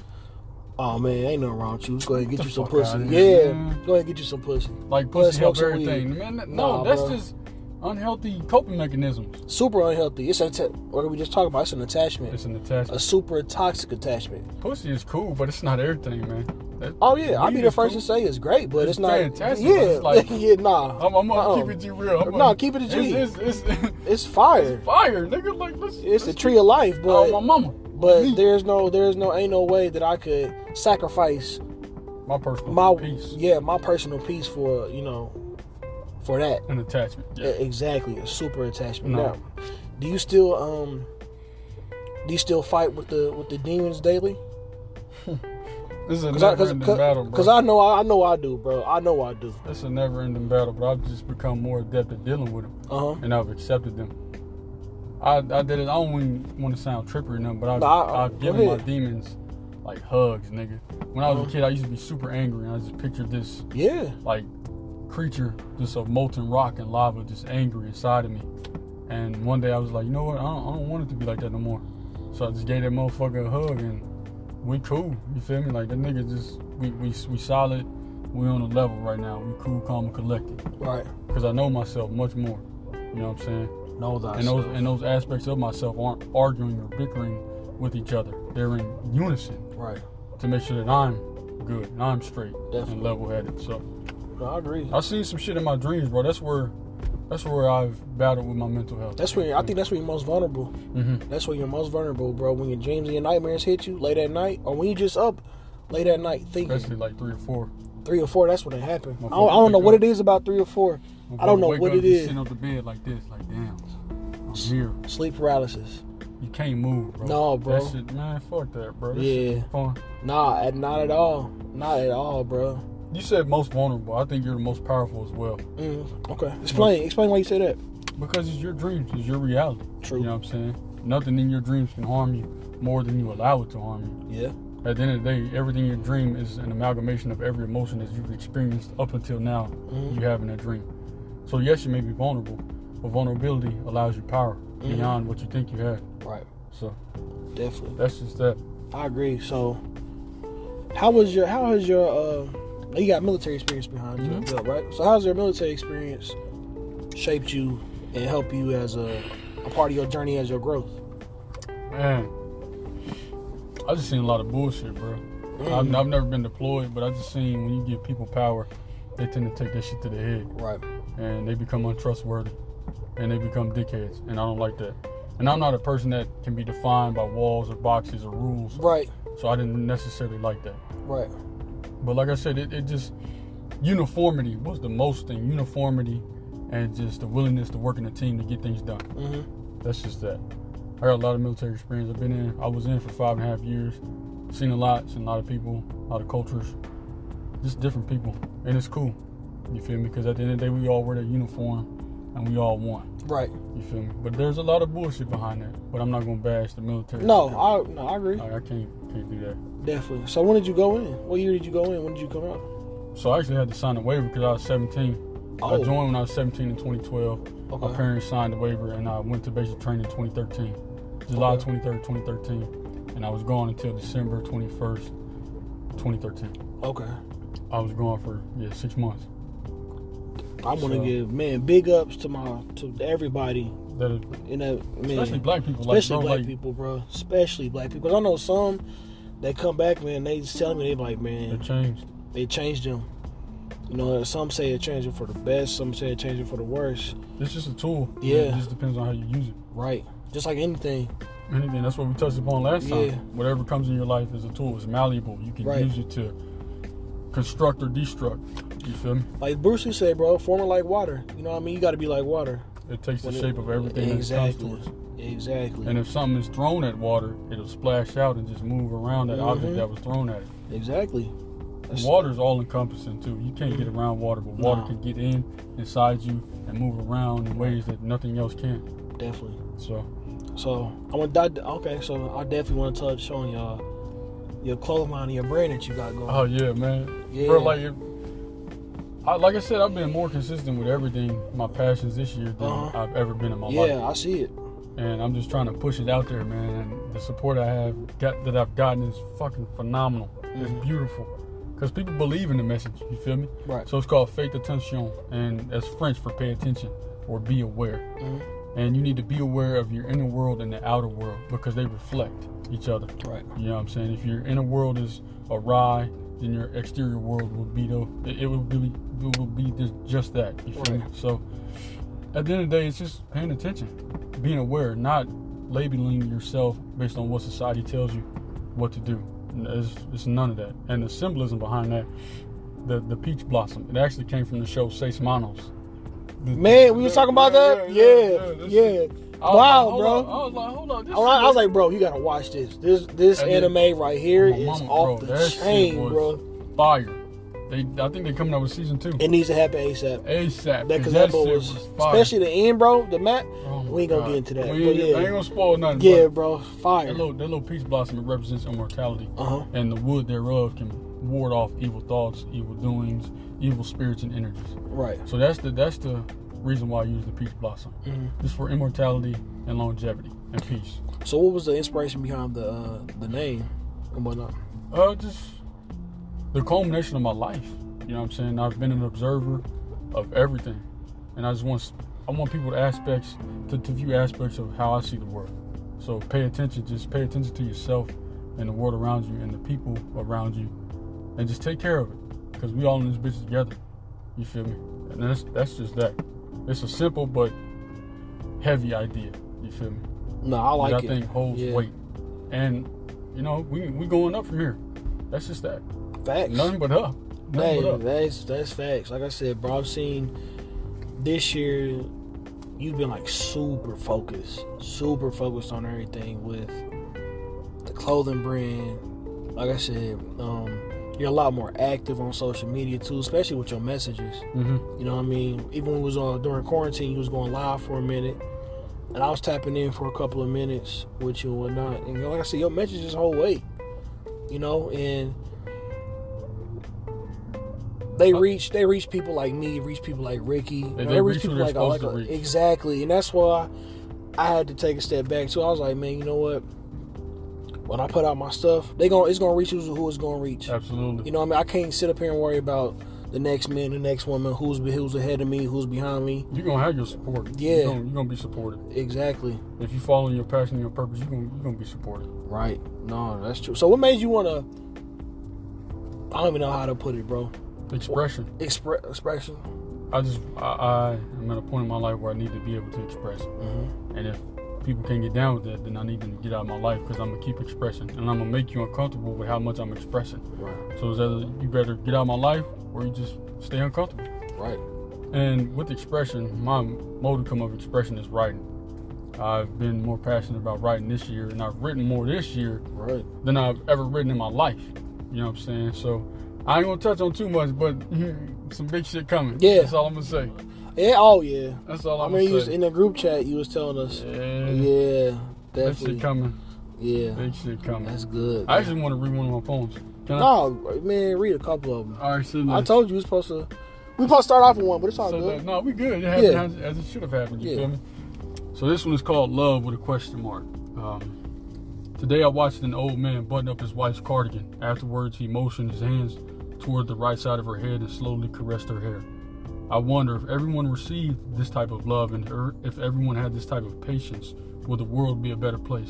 A: Oh man, ain't nothing wrong with you. Go ahead and get
B: Get
A: you
B: the
A: some
B: fuck
A: pussy.
B: outta
A: Yeah,
B: here, man.
A: go ahead and get you some pussy.
B: Like
A: Go ahead,
B: pussy help
A: smoke some
B: everything.
A: weed.
B: Man, that-
A: Nah,
B: no, that's
A: bro.
B: just unhealthy coping mechanisms.
A: Super unhealthy. It's a ta- what did we just talk about? It's an attachment.
B: It's an
A: A
B: attachment.
A: super toxic attachment.
B: Pussy is cool, but it's not everything, man. That-
A: Oh yeah, I'll be
B: weed
A: the
B: is
A: first
B: cool.
A: to say it's great, but it's,
B: It's
A: not.
B: fantastic,
A: Yeah,
B: but it's like-
A: yeah, nah.
B: I'm, I'm gonna
A: Uh-uh.
B: keep it G real. I'm
A: Nah,
B: gonna-
A: keep it a G.
B: It's, it's, it's,
A: It's fire.
B: it's fire, nigga. Like let's.
A: It's the
B: let's
A: tree of life,
B: keep- Oh,
A: but
B: my mama.
A: but
B: Me.
A: there's no there's no ain't no way that I could sacrifice
B: my personal
A: my
B: peace
A: yeah my personal peace for you know for that.
B: and attachment.
A: Yeah,
B: Yeah.
A: exactly, a super attachment.
B: No.
A: Now, do you still um do you still fight with the with the demons daily?
B: This is a
A: Cause I, cause,
B: never-ending battle, bro.
A: cause I know I, I know I do, bro. I know I do.
B: It's a never-ending battle, but I've just become more adept at dealing with them,
A: Uh huh.
B: and I've accepted them. I, I did it. I don't even want to sound tripper or nothing, but I've,
A: Nah, I-
B: I've
A: go
B: given my
A: ahead.
B: demons like hugs, nigga. When I was
A: Uh-huh.
B: a kid, I used to be super angry, and I just pictured this
A: Yeah.
B: like creature, just of molten rock and lava, just angry inside of me. And one day I was like, you know what? I don't, I don't want it to be like that no more. So I just gave that motherfucker a hug, and we cool. You feel me? Like that nigga just we we we solid. We on a level right now. We cool, calm, and collected.
A: Right.
B: Because I know myself much more. You know what I'm saying?
A: Know thyself.
B: And those and those aspects of myself aren't arguing or bickering with each other. They're in unison
A: Right.
B: to make sure that I'm good and I'm straight
A: Definitely.
B: and level-headed. So
A: No, I agree.
B: I've seen some shit in my dreams, bro. That's where that's where I've battled with my mental health.
A: That's when I think that's when you're most vulnerable.
B: Mm-hmm.
A: That's when you're most vulnerable, bro. When your dreams and your nightmares hit you late at night, or when you just up late at night thinking.
B: Especially like three or four.
A: Three or four, that's when it happened. I
B: Motherfucker
A: don't, I don't know
B: wake
A: what
B: up.
A: it is about three or four. I don't know
B: Wake
A: what
B: up
A: it
B: just
A: is.
B: Sitting on the bed like this, like damn, I'm here.
A: Sleep paralysis.
B: you can't move, bro.
A: No, bro.
B: That shit, man, fuck that, bro. That
A: Yeah.
B: shit fun.
A: Nah, at- not at all. Not at all, bro.
B: You said most vulnerable. I think you're the most powerful as well.
A: Mm, okay. Explain. Explain why you say that.
B: Because it's your dreams. It's your reality.
A: True.
B: You know what I'm saying? Nothing in your dreams can harm you more than you allow it to harm you.
A: Yeah.
B: At the end of the day, everything in your dream is an amalgamation of every emotion that you've experienced up until now.
A: Mm-hmm.
B: You have in that dream. So yes, you may be vulnerable, but vulnerability allows you power
A: Mm-hmm.
B: beyond what you think you have.
A: Right.
B: So
A: Definitely.
B: that's just that.
A: I agree. So, how was your? How has your? Uh, you got military experience behind you,
B: Mhm.
A: right? So, how's your military experience shaped you and helped you as a, a part of your journey as your growth?
B: Man, I just seen a lot of bullshit, bro.
A: Mm.
B: I've, I've never been deployed, but I just seen when you give people power, they tend to take that shit to the head.
A: Right.
B: And they become untrustworthy. And they become dickheads. And I don't like that. And I'm not a person that can be defined by walls or boxes or rules.
A: Right.
B: So I didn't necessarily like that.
A: Right.
B: But like I said, it, it just, uniformity was the most thing. Uniformity and just the willingness to work in a team to get things done.
A: Mm-hmm.
B: That's just that. I got a lot of military experience. I've been in, I was in for five and a half years. Seen a lot, seen a lot of people, a lot of cultures, just different people. And it's cool. You feel me? Because at the end of the day, we all wear that uniform and we all won.
A: Right.
B: You feel me? But there's a lot of bullshit behind that. But I'm not gonna bash the military.
A: No, I no, I agree.
B: I, I can't can't do that.
A: Definitely. So, when did you go in? What year did you go in? When did you come out?
B: So I actually had to sign a waiver because I was seventeen.
A: Oh.
B: I joined when I was seventeen in twenty twelve.
A: Okay.
B: My parents signed the waiver and I went to basic training in twenty thirteen. July
A: Okay.
B: twenty-third, twenty thirteen. And I was gone until December twenty-first, twenty thirteen.
A: Okay.
B: I was gone for yeah six months.
A: I want to
B: So-
A: give man big ups to my to everybody
B: That is,
A: in that man.
B: especially black people, like
A: Especially
B: bro,
A: black
B: like
A: people, bro. Especially black people. 'Cause I know some that come back, man. They just tell me they like,
B: it
A: man,
B: changed.
A: they changed them. You know, some say it changed them for the best. Some say it changed them for the worst.
B: It's just a tool.
A: Yeah.
B: It just depends on how you use it.
A: Right. Just like anything.
B: Anything. That's what we touched upon last time.
A: Yeah.
B: Whatever comes in your life is a tool. It's malleable. You can
A: Right.
B: use it to construct or destruct. You feel me?
A: Like Bruce Lee said, bro, forming like water. You know what I mean? You got to be like water.
B: It takes the
A: When it-
B: shape of everything
A: exactly.
B: that it comes to us.
A: Exactly.
B: And if something is thrown at water, it'll splash out and just move around that
A: Mhm.
B: object that was thrown at it.
A: Exactly. That's-
B: Water is all encompassing too. You can't get around water, but water
A: No.
B: can get in inside you and move around in ways that nothing else can.
A: Definitely.
B: So
A: So I want that. Okay, so I definitely want to touch on y'all your clothing line and your brand that you got going.
B: oh yeah, man.
A: Yeah.
B: Bro, like, if, I, like I said, I've been more consistent with everything, my passions this year than
A: Uh-huh.
B: I've ever been in my
A: yeah,
B: life.
A: I see it.
B: And I'm just trying to push it out there, man. And the support I have got that I've gotten is fucking phenomenal. It's
A: Mhm.
B: beautiful. Because people believe in the message, you feel me?
A: Right.
B: So it's called Faites Attention, and that's French for pay attention or be aware.
A: Mhm.
B: And you need to be aware of your inner world and the outer world because they reflect each other.
A: Right.
B: You know what I'm saying? If your inner world is awry, then your exterior world will be the it, it will be it will be just, just that. You feel me?
A: Right.
B: So at the end of the day, it's just paying attention, being aware, not labeling yourself based on what society tells you what to do. It's, it's none of that. And the symbolism behind that, the the peach blossom, it actually came from the show Seis Manos. The-
A: Man, we was talking about that.
B: Yeah,
A: Yeah,
B: yeah,
A: yeah.
B: yeah, this- I was
A: Wow,
B: like, hold
A: bro.
B: up. I was like, hold up. This
A: I was, I was
B: shit-
A: like, bro, you gotta watch this. This this
B: And then-
A: anime right here
B: My
A: is
B: mama,
A: off
B: bro,
A: the
B: that shit
A: chain,
B: was
A: bro.
B: fire. They, I think they're coming out with season two.
A: It needs to happen ASAP.
B: ASAP.
A: Because
B: that
A: that boy
B: shit
A: was,
B: was fire.
A: especially the end, bro. The map.
B: Oh my
A: we ain't gonna
B: God.
A: get into that,
B: We
A: but
B: ain't,
A: yeah.
B: I ain't gonna spoil nothing.
A: Yeah,
B: but
A: bro. Fire.
B: That little, that little peach blossom, it represents immortality.
A: Uh huh.
B: And the wood thereof can ward off evil thoughts, evil doings, evil spirits and energies.
A: Right.
B: So that's the that's the reason why I use the peach blossom.
A: Mhm.
B: It's for immortality and longevity and peace.
A: So, what was the inspiration behind the uh, the name and whatnot?
B: Uh, just the culmination of my life. You know what I'm saying? I've been an observer of everything, and I just want I want people to aspects to, to view aspects of how I see the world. So pay attention, just pay attention to yourself and the world around you and the people around you, and just take care of it because we all in this bitch together. You feel me? And that's that's just that. It's a simple but heavy idea. You feel me?
A: No, I like
B: that
A: it.
B: I think holds
A: Yeah.
B: weight, and you know we we going up from here. That's just that.
A: Facts.
B: Nothing but up. Nothing
A: Hey,
B: but up.
A: that's that's facts. Like I said, bro, I've seen this year you've been like super focused, super focused on everything with the clothing brand. Like I said, um, you're a lot more active on social media too, especially with your messages.
B: Mm-hmm.
A: You know what I mean? Even when it was on during quarantine, you was going live for a minute, and I was tapping in for a couple of minutes with you and whatnot. And like I said, your messages hold weight. You know, and they reach they reach people like me, reach people like Ricky. You know,
B: they,
A: they reach
B: reach
A: people
B: who
A: like,
B: they're
A: like
B: supposed to reach.
A: Exactly, and that's why I had to take a step back too. I was like, man, you know what? When I put out my stuff, they going it's gonna reach who it's gonna reach.
B: Absolutely.
A: You know what I mean? I can't sit up here and worry about the next man, the next woman, who's who's ahead of me, who's behind me.
B: You're gonna have your support.
A: Yeah,
B: you're gonna, you're gonna be supported.
A: Exactly.
B: If you follow your passion and your purpose, you're gonna you're gonna be supported.
A: Right. No, that's true. So, what made you wanna? I don't even know how to put it, bro.
B: Expression.
A: Expre- expression.
B: I just I, I am at a point in my life where I need to be able to express,
A: Mm-hmm.
B: and if people can't get down with that, then I need them to get out of my life because I'm gonna keep expressing, and I'm gonna make you uncomfortable with how much I'm expressing.
A: Right.
B: So it's either you better get out of my life or you just stay uncomfortable.
A: Right.
B: And with expression, my modicum of expression is writing. I've been more passionate about writing this year, and I've written more this year
A: Right.
B: than I've ever written in my life. You know what I'm saying? So I ain't gonna touch on too much, but some big shit coming.
A: Yeah.
B: That's all I'm gonna say.
A: Yeah. Oh yeah.
B: That's all
A: I
B: I'm
A: mean, you
B: gonna
A: was,
B: say.
A: in the group chat, you was telling us.
B: Yeah.
A: Yeah.
B: Big
A: Definitely.
B: shit coming.
A: Yeah.
B: Big shit coming.
A: That's good.
B: I actually want to read one of my poems. Can I?
A: No, man, read a couple of them.
B: All right, so
A: I told you we supposed to. We supposed to start off with one, but it's all
B: so
A: good.
B: that, no, we good. It happened
A: Yeah.
B: as, as it should have happened. You
A: Yeah.
B: feel me? So this one is called Love with a question mark. Um, today I watched an old man button up his wife's cardigan. Afterwards, he motioned his hands toward the right side of her head and slowly caressed her hair. I wonder if everyone received this type of love and er- if everyone had this type of patience, would the world be a better place?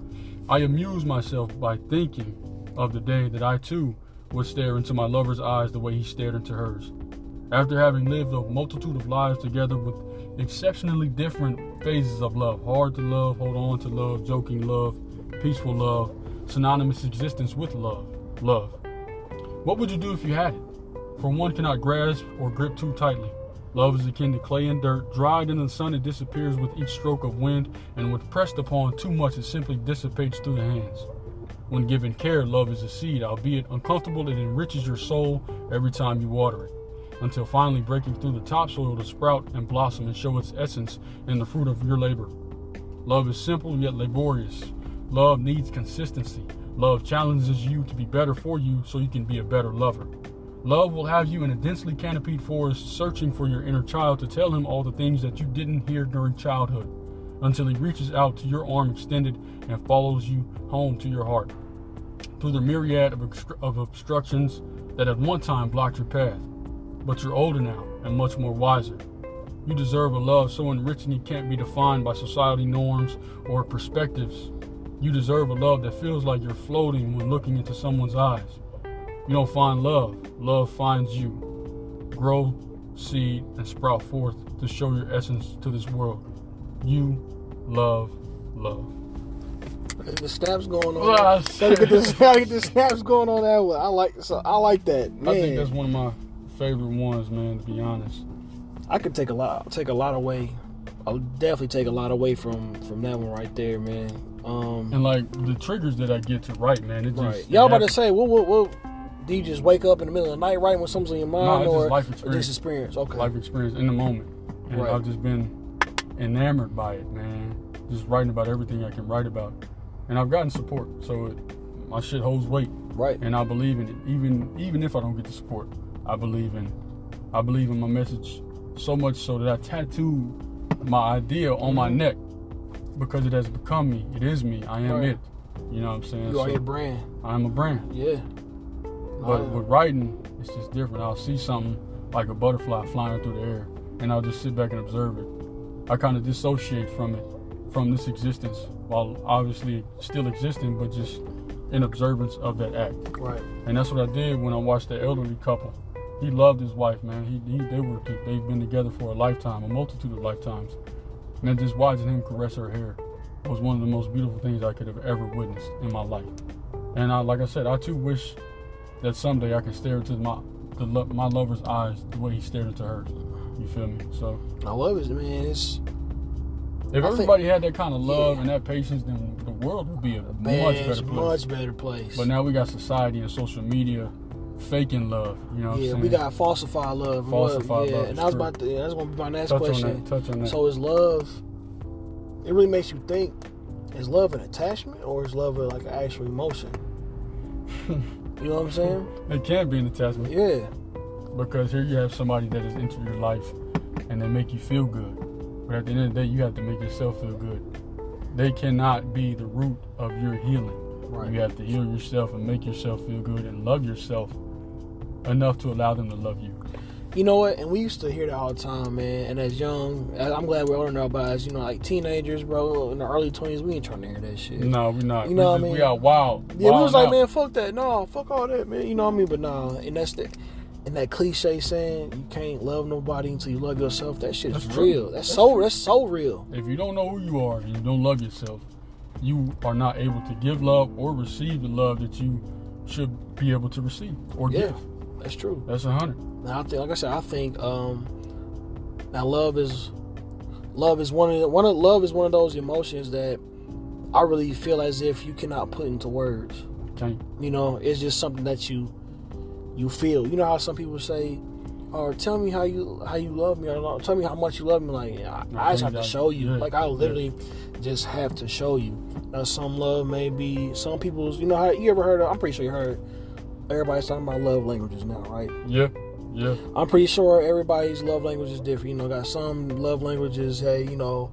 B: I amuse myself by thinking of the day that I too would stare into my lover's eyes the way he stared into hers. After having lived a multitude of lives together with exceptionally different phases of love, hard to love, hold on to love, joking love, peaceful love, synonymous existence with love, love. What would you do if you had it? For one cannot grasp or grip too tightly. Love is akin to clay and dirt. Dried in the sun, it disappears with each stroke of wind, and when pressed upon too much, it simply dissipates through the hands. When given care, love is a seed, albeit uncomfortable, it enriches your soul every time you water it, until finally breaking through the topsoil to sprout and blossom and show its essence in the fruit of your labor. Love is simple yet laborious. Love needs consistency. Love challenges you to be better for you so you can be a better lover. Love will have you in a densely canopied forest searching for your inner child to tell him all the things that you didn't hear during childhood, until he reaches out to your arm extended and follows you home to your heart. Through the myriad of, obstru- of obstructions that at one time blocked your path. But you're older now and much more wiser. You deserve a love so enriching it can't be defined by society norms or perspectives. You deserve a love that feels like you're floating when looking into someone's eyes. You don't find love, love finds you. Grow, seed, and sprout forth to show your essence to this world. You love love.
A: The snaps going on.
B: Ah,
A: gotta get the, gotta get the snaps going on that one. I like so I like that. Man.
B: I think that's one of my favorite ones, man, to be honest.
A: I could take a lot take a lot away. I'll definitely take a lot away from from that one right there, man. Um
B: And like the triggers that I get to write, man, it just
A: right.
B: it
A: Y'all about to
B: happens.
A: say, what what what do you just wake up in the middle of the night writing when something's in your mind,
B: No, it's
A: or
B: just life
A: or
B: experience.
A: just experience? Okay.
B: Life experience in the moment. And
A: Right.
B: I've just been enamored by it, man. Just writing about everything I can write about. And I've gotten support. So it, my shit holds weight.
A: Right.
B: And I believe in it. Even even if I don't get the support, I believe in I believe in my message so much so that I tattoo my idea on my neck because it has become me. It is me. I am
A: Right.
B: it. You know what I'm saying?
A: You are
B: So
A: your brand.
B: I am a brand.
A: Yeah.
B: But
A: Oh,
B: with writing, it's just different. I'll see something like a butterfly flying through the air, and I'll just sit back and observe it. I kind of dissociate from it, from this existence, while obviously still existing, but just in observance of that act.
A: right.
B: And that's what I did when I watched the elderly couple. He loved his wife, man. He, he they were they've been together for a lifetime, a multitude of lifetimes. And then just watching him caress her hair was one of the most beautiful things I could have ever witnessed in my life. And I, like I said, I too wish that someday I can stare into my the, lo- my lover's eyes the way he stared into hers. You feel me? So
A: I love it, man. It's
B: If
A: I
B: everybody
A: think,
B: had that kind of love
A: yeah.
B: and that patience, then the world would be a
A: Man,
B: much
A: it's
B: better place.
A: much better place.
B: But now we got society and social media faking love. You know what
A: yeah,
B: I'm saying?
A: we got falsified love.
B: Falsified
A: yeah,
B: love.
A: and I was about to. Yeah, that's gonna be my next
B: Touch
A: question.
B: on that. Touch on that.
A: So is love? It really makes you think: is love an attachment or is love a, like an actual emotion? You know what I'm saying?
B: It can be an attachment.
A: Yeah.
B: Because here you have somebody that has entered your life and they make you feel good. But at the end of the day, you have to make yourself feel good. They cannot be the root of your healing.
A: Right.
B: You have to heal yourself and make yourself feel good and love yourself enough to allow them to love you.
A: You know what? And we used to hear that all the time, man. And as young, I'm glad we're older now, but as, you know, like teenagers, bro, in the early twenties, we ain't trying to hear that shit.
B: No, we're not.
A: You know
B: we
A: what I
B: just,
A: mean?
B: We are wild.
A: Yeah,
B: wild
A: we was like,
B: out.
A: man, fuck that. No, fuck all that, man. You know what I mean? But nah, and that's the, and that cliche saying, you can't love nobody until you love yourself, that shit is
B: That's true.
A: real. That's,
B: That's
A: so,
B: true.
A: that's so real.
B: If you don't know who you are and you don't love yourself, you are not able to give love or receive the love that you should be able to receive or
A: Yeah,
B: give.
A: that's true.
B: That's a hundred.
A: Now, I think, like I said, I think, um, now love is, love is one of the, one of love is one of those emotions that I really feel as if you cannot put into words.
B: Okay.
A: You know, it's just something that you, you feel. You know how some people say, or tell me how you how you love me, or tell me how much you love me. Like, I, I just have to show you.
B: Yeah,
A: Like, I literally yeah. just have to show you. Now, some love may be, some people's, you know how, you ever heard of, I'm pretty sure you heard, everybody's talking about love languages now, right?
B: Yeah. Yeah.
A: I'm pretty sure everybody's love language is different. You know, got some love languages, hey, you know,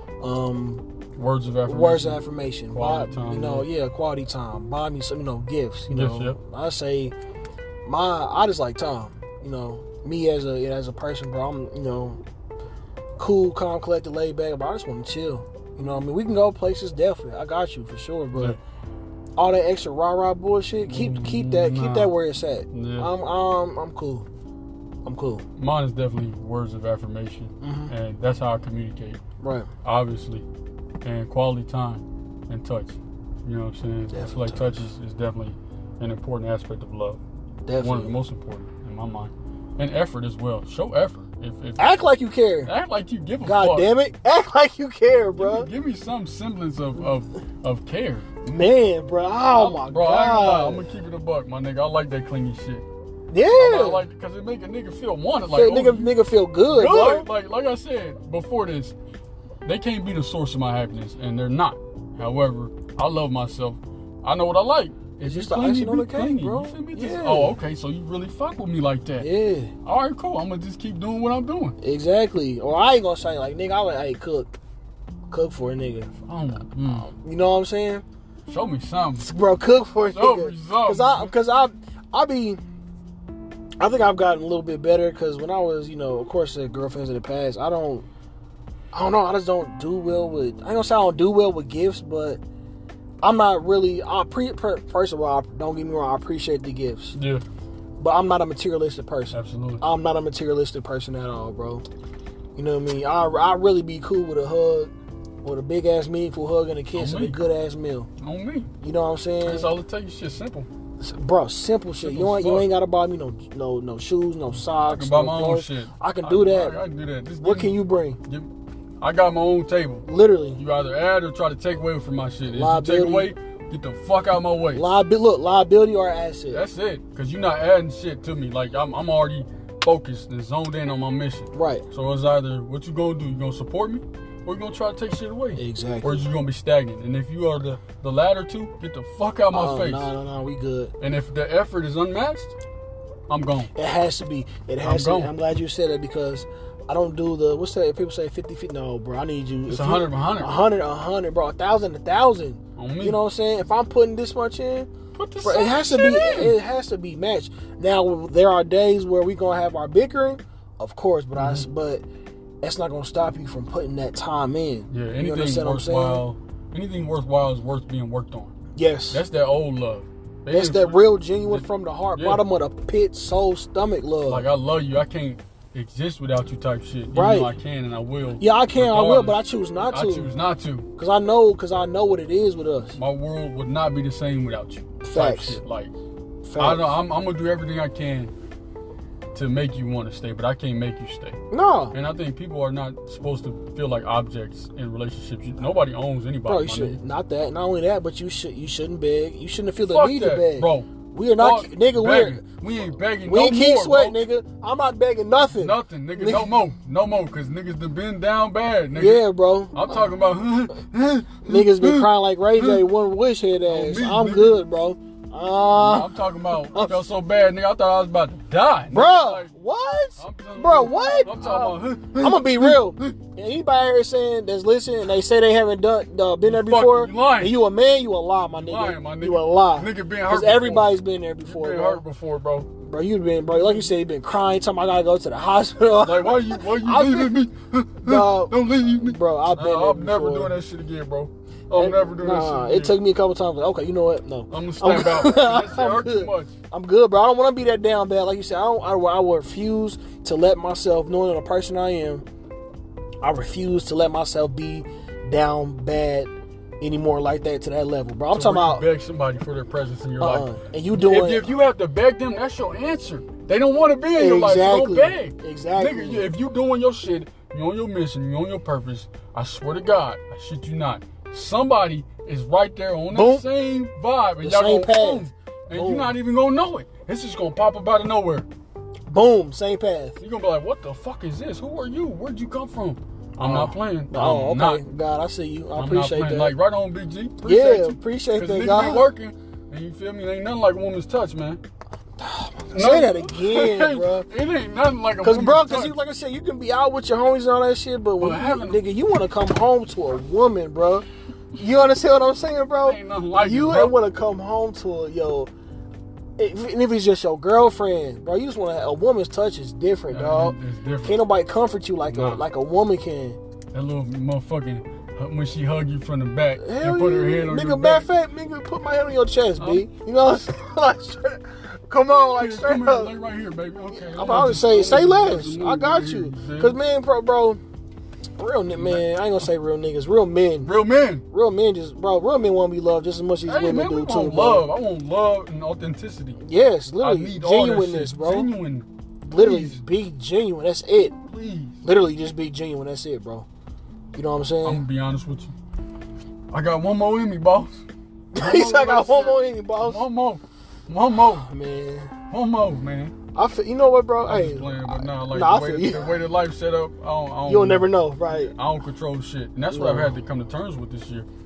A: um,
B: Words of affirmation.
A: words of affirmation.
B: Quality
A: Buy,
B: time,
A: you know,
B: yeah.
A: yeah, quality time. Buy me some, you know, gifts. You
B: Gifts,
A: know,
B: yep.
A: I say, my, I just like time. You know, me as a as a person, bro, I'm, you know, cool, calm, collected, laid back, but I just want to chill. You know what I mean? We can go places, definitely. I got you for sure, but
B: Yeah.
A: all that extra rah rah bullshit, keep keep that
B: Nah.
A: keep that where it's at.
B: Yeah.
A: I'm um I'm cool. I'm cool.
B: Mine is definitely words of affirmation,
A: Mhm.
B: and that's how I communicate,
A: Right.
B: obviously, and quality time and touch. You know what I'm saying? I feel like touch,
A: touch.
B: is, is definitely an important aspect of love.
A: Definitely.
B: One of the most important in my mind. And effort as well. Show effort. If, if
A: Act like you care.
B: act like you give a
A: God
B: fuck.
A: damn it. Act like you care,
B: Give
A: bro.
B: me, give me some semblance of, of, of care.
A: Man, bro. Oh my
B: Bro, I ain't gonna lie,
A: God.
B: I'm gonna keep it a buck, my nigga. I like that clingy shit.
A: Yeah.
B: I like it because it make a nigga feel wanted. Like,
A: Feel-
B: oh,
A: nigga,
B: you
A: nigga feel good,
B: good.
A: bro.
B: Like, like I said before this, they can't be the source of my happiness, and they're not. However, I love myself. I know what I like.
A: It's
B: You
A: just the
B: clingy,
A: icing on
B: be
A: the cake,
B: clingy.
A: bro.
B: You feel me? Just-
A: Yeah.
B: oh, okay. So you really fuck with me like that?
A: Yeah.
B: All right, cool. I'm gonna just keep doing what I'm doing.
A: Exactly. Or I ain't gonna say like, nigga, I would, hey, cook. Cook for a nigga.
B: Oh, mm.
A: You know what I'm saying?
B: Show me something.
A: Bro, cook for a
B: Show
A: nigga.
B: me something.
A: Cause I, cause I, I be, I think I've gotten a little bit better. Cause when I was, you know, of course, the girlfriends in the past, I don't, I don't know. I just don't do well with. I ain't gonna say I don't do well with gifts, but I'm not really. I pre. Per, first of all, don't get me wrong. I appreciate the gifts,
B: Yeah,
A: but I'm not a materialistic person.
B: absolutely.
A: I'm not a materialistic person at all, bro. You know what I mean? I I really be cool with a hug, with a big ass meaningful hug and a kiss
B: On
A: and a
B: me.
A: good ass meal.
B: On me.
A: You know what I'm saying?
B: That's all it takes. Shit simple.
A: Bro, simple shit.
B: Simple
A: you
B: as
A: ain't you
B: fuck.
A: ain't gotta buy me no no no shoes, no
B: I
A: socks.
B: can buy
A: no
B: my own
A: clothes.
B: shit.
A: I can do that.
B: I, I can do that. Just
A: What
B: give
A: can
B: me-
A: you bring?
B: give- I got my own table.
A: Literally,
B: You either add or try to take away from my shit. If you
A: Liability.
B: take away, get the fuck out my way.
A: liability. Look, liability or asset.
B: That's it. Cause you're not adding shit to me. Like I'm, I'm already focused and zoned in on my mission.
A: Right.
B: So it's either what you gonna do, you gonna support me, or you gonna try to take shit away.
A: Exactly.
B: Or you gonna be stagnant. And if you are the the latter two, get the fuck out my
A: Oh,
B: face.
A: no, no, no, we good.
B: And if the effort is unmatched, I'm gone.
A: It has to be. It has
B: I'm
A: to.
B: gone.
A: I'm glad you said that because I don't do the what's that? People say fifty feet. No, bro. I need you.
B: It's
A: if
B: a
A: you-
B: hundred, a hundred.
A: A hundred, a hundred, bro. A thousand, a thousand.
B: On me.
A: You know what I'm saying? If I'm putting this much in,
B: Put the
A: bro, it
B: same
A: has to
B: shit
A: be.
B: in.
A: It has to be matched. Now there are days where we gonna have our bickering, of course, but
B: Mm-hmm.
A: I but that's not gonna stop you from putting that time in.
B: Yeah,
A: You
B: anything
A: understand what I'm saying?
B: worthwhile. Anything worthwhile is worth being worked on.
A: Yes,
B: That's that old love. They
A: that's
B: didn't-
A: that real, genuine, from the heart,
B: Yeah.
A: bottom of the pit, soul, stomach love.
B: Like I love you. I can't exist without you type shit. Even
A: Right.
B: though I can and I will.
A: yeah, I can, I will, but I
B: regardless.
A: choose not
B: I
A: to.
B: choose not to.
A: Cause I know, cause I know what it is with us.
B: My world would not be the same without you. Type
A: Facts.
B: shit. Like
A: Facts.
B: I know I'm, I'm gonna do everything I can to make you want to stay, but I can't make you stay.
A: No.
B: And I think people are not supposed to feel like objects in relationships. You, nobody owns anybody.
A: Bro, you should not that. Not only that, but you should you shouldn't beg. You shouldn't feel the
B: Fuck
A: need
B: that,
A: to beg,
B: bro.
A: We are not,
B: Fuck
A: nigga.
B: begging.
A: We're
B: We ain't begging.
A: we
B: no
A: ain't keep
B: more,
A: sweat,
B: bro.
A: nigga. I'm not begging nothing.
B: Nothing, nigga.
A: Nigga.
B: No more. No more. Cause niggas done been down bad, nigga.
A: Yeah, bro.
B: I'm talking about
A: Niggas been crying like Ray J, one wish head ass.
B: me,
A: I'm
B: nigga.
A: good, bro. Uh,
B: I'm talking about. I felt so bad, nigga. I thought I was about to die, nigga.
A: bro,
B: Like,
A: what?
B: I'm talking
A: Bro,
B: about-
A: what?
B: I'm talking about.
A: I'm gonna be real. Anybody here saying that's listening and they say they haven't done uh, been there
B: Fuck,
A: before,
B: you lying.
A: and you a man, you a lie, my nigga.
B: Lying, my nigga.
A: You a lie.
B: Nigga been hurt
A: Because
B: before.
A: everybody's been there before,
B: Been
A: bro.
B: hurt before, bro.
A: Bro, you been, bro, like you said, you been crying, talking I gotta go to the hospital.
B: Like, why you, why you
A: I've
B: leaving me?
A: Dog.
B: Don't leave me,
A: Bro, I've been
B: Nah,
A: there
B: I'm never
A: before.
B: doing that shit again, bro. I'm never doing
A: nah,
B: that shit
A: it
B: again.
A: took me a couple times. Like, okay, you know what? No,
B: I'm gonna step out. That shit
A: I'm
B: hurt too
A: good.
B: much.
A: I'm good, bro. I don't want to be that down bad. Like you said, I don't. I, I will refuse to let myself, knowing the person I am, I refuse to let myself be down bad anymore like that to that level, bro. I'm
B: So
A: talking
B: where you
A: about.
B: beg somebody for their presence in your
A: Uh-uh.
B: life.
A: And you doing
B: If, if you have to beg them, that's your answer. They don't want to be in your life, so don't
A: Exactly.
B: beg.
A: Exactly.
B: Nigga, you- if you doing your shit, you on your mission, you on your purpose, I swear to God, I shit you not. Somebody is right there on
A: Boom.
B: that same vibe, and
A: The
B: y'all
A: same
B: gonna
A: path.
B: boom, and
A: Boom.
B: you're not even gonna know it. It's just gonna pop up out of nowhere.
A: Boom, same path.
B: You're gonna be like, what the fuck is this? Who are you? Where'd you come from? I'm not playing.
A: Oh,
B: I'm
A: okay.
B: not.
A: God, I see you. I
B: I'm
A: appreciate
B: not
A: that.
B: playing. Like, right on, Big G. Appreciate
A: Yeah,
B: you.
A: appreciate
B: Cause
A: that,
B: niggas
A: God.
B: be working, and you feel me? Ain't nothing like a woman's touch, man.
A: Say that again, bro.
B: It ain't nothing like a
A: Cause,
B: woman's
A: bro,
B: touch.
A: cause you, like I said, you can be out with your homies and all that shit, but when
B: But
A: you,
B: having-
A: nigga, you want to come home to a woman, bro. You understand what I'm saying, bro?
B: Ain't nothing like
A: you
B: it, bro.
A: want to come home to a yo. If, and if it's just your girlfriend, bro, you just want to. A woman's touch is different,
B: Yeah,
A: dog.
B: it's different.
A: Can't nobody comfort you like
B: Nah.
A: a like a woman can.
B: That little motherfucking, when she hug you from the back
A: Hell
B: and put her
A: yeah.
B: head on
A: nigga,
B: your
A: matter
B: back.
A: of fact, nigga, put my hand on your chest, B. You know what I'm saying? Like, straight, come on, like
B: Here,
A: straight
B: come here,
A: up.
B: lay right here, baby. Okay.
A: I'm always say say less. I got you.
B: Cause
A: Cause man, bro, bro, real ni- man. I ain't gonna say real niggas. Real men.
B: real men.
A: Real men just, bro. Real men want to be loved just as much as
B: Hey,
A: women
B: man, we
A: do too,
B: want
A: bro.
B: love. I want love and authenticity.
A: Yes,
B: I
A: literally
B: need all that
A: genuineness,
B: shit.
A: bro.
B: Genuine.
A: Literally
B: Please.
A: be genuine. That's it.
B: Please.
A: Literally just be genuine. That's it, bro. You know what I'm saying?
B: I'm gonna be honest with you. I got one more in me, boss.
A: He said I got one more in you, boss.
B: One more. One more.
A: Man,
B: One more, man.
A: I feel. You know what, bro?
B: I'm
A: Hey,
B: just playing, but nah, like
A: nah, I
B: the, way
A: feel
B: that,
A: you.
B: the way that life set up, I don't, I don't
A: You'll never know, right?
B: I don't control shit. And that's what
A: No.
B: I've had to come to terms with this year.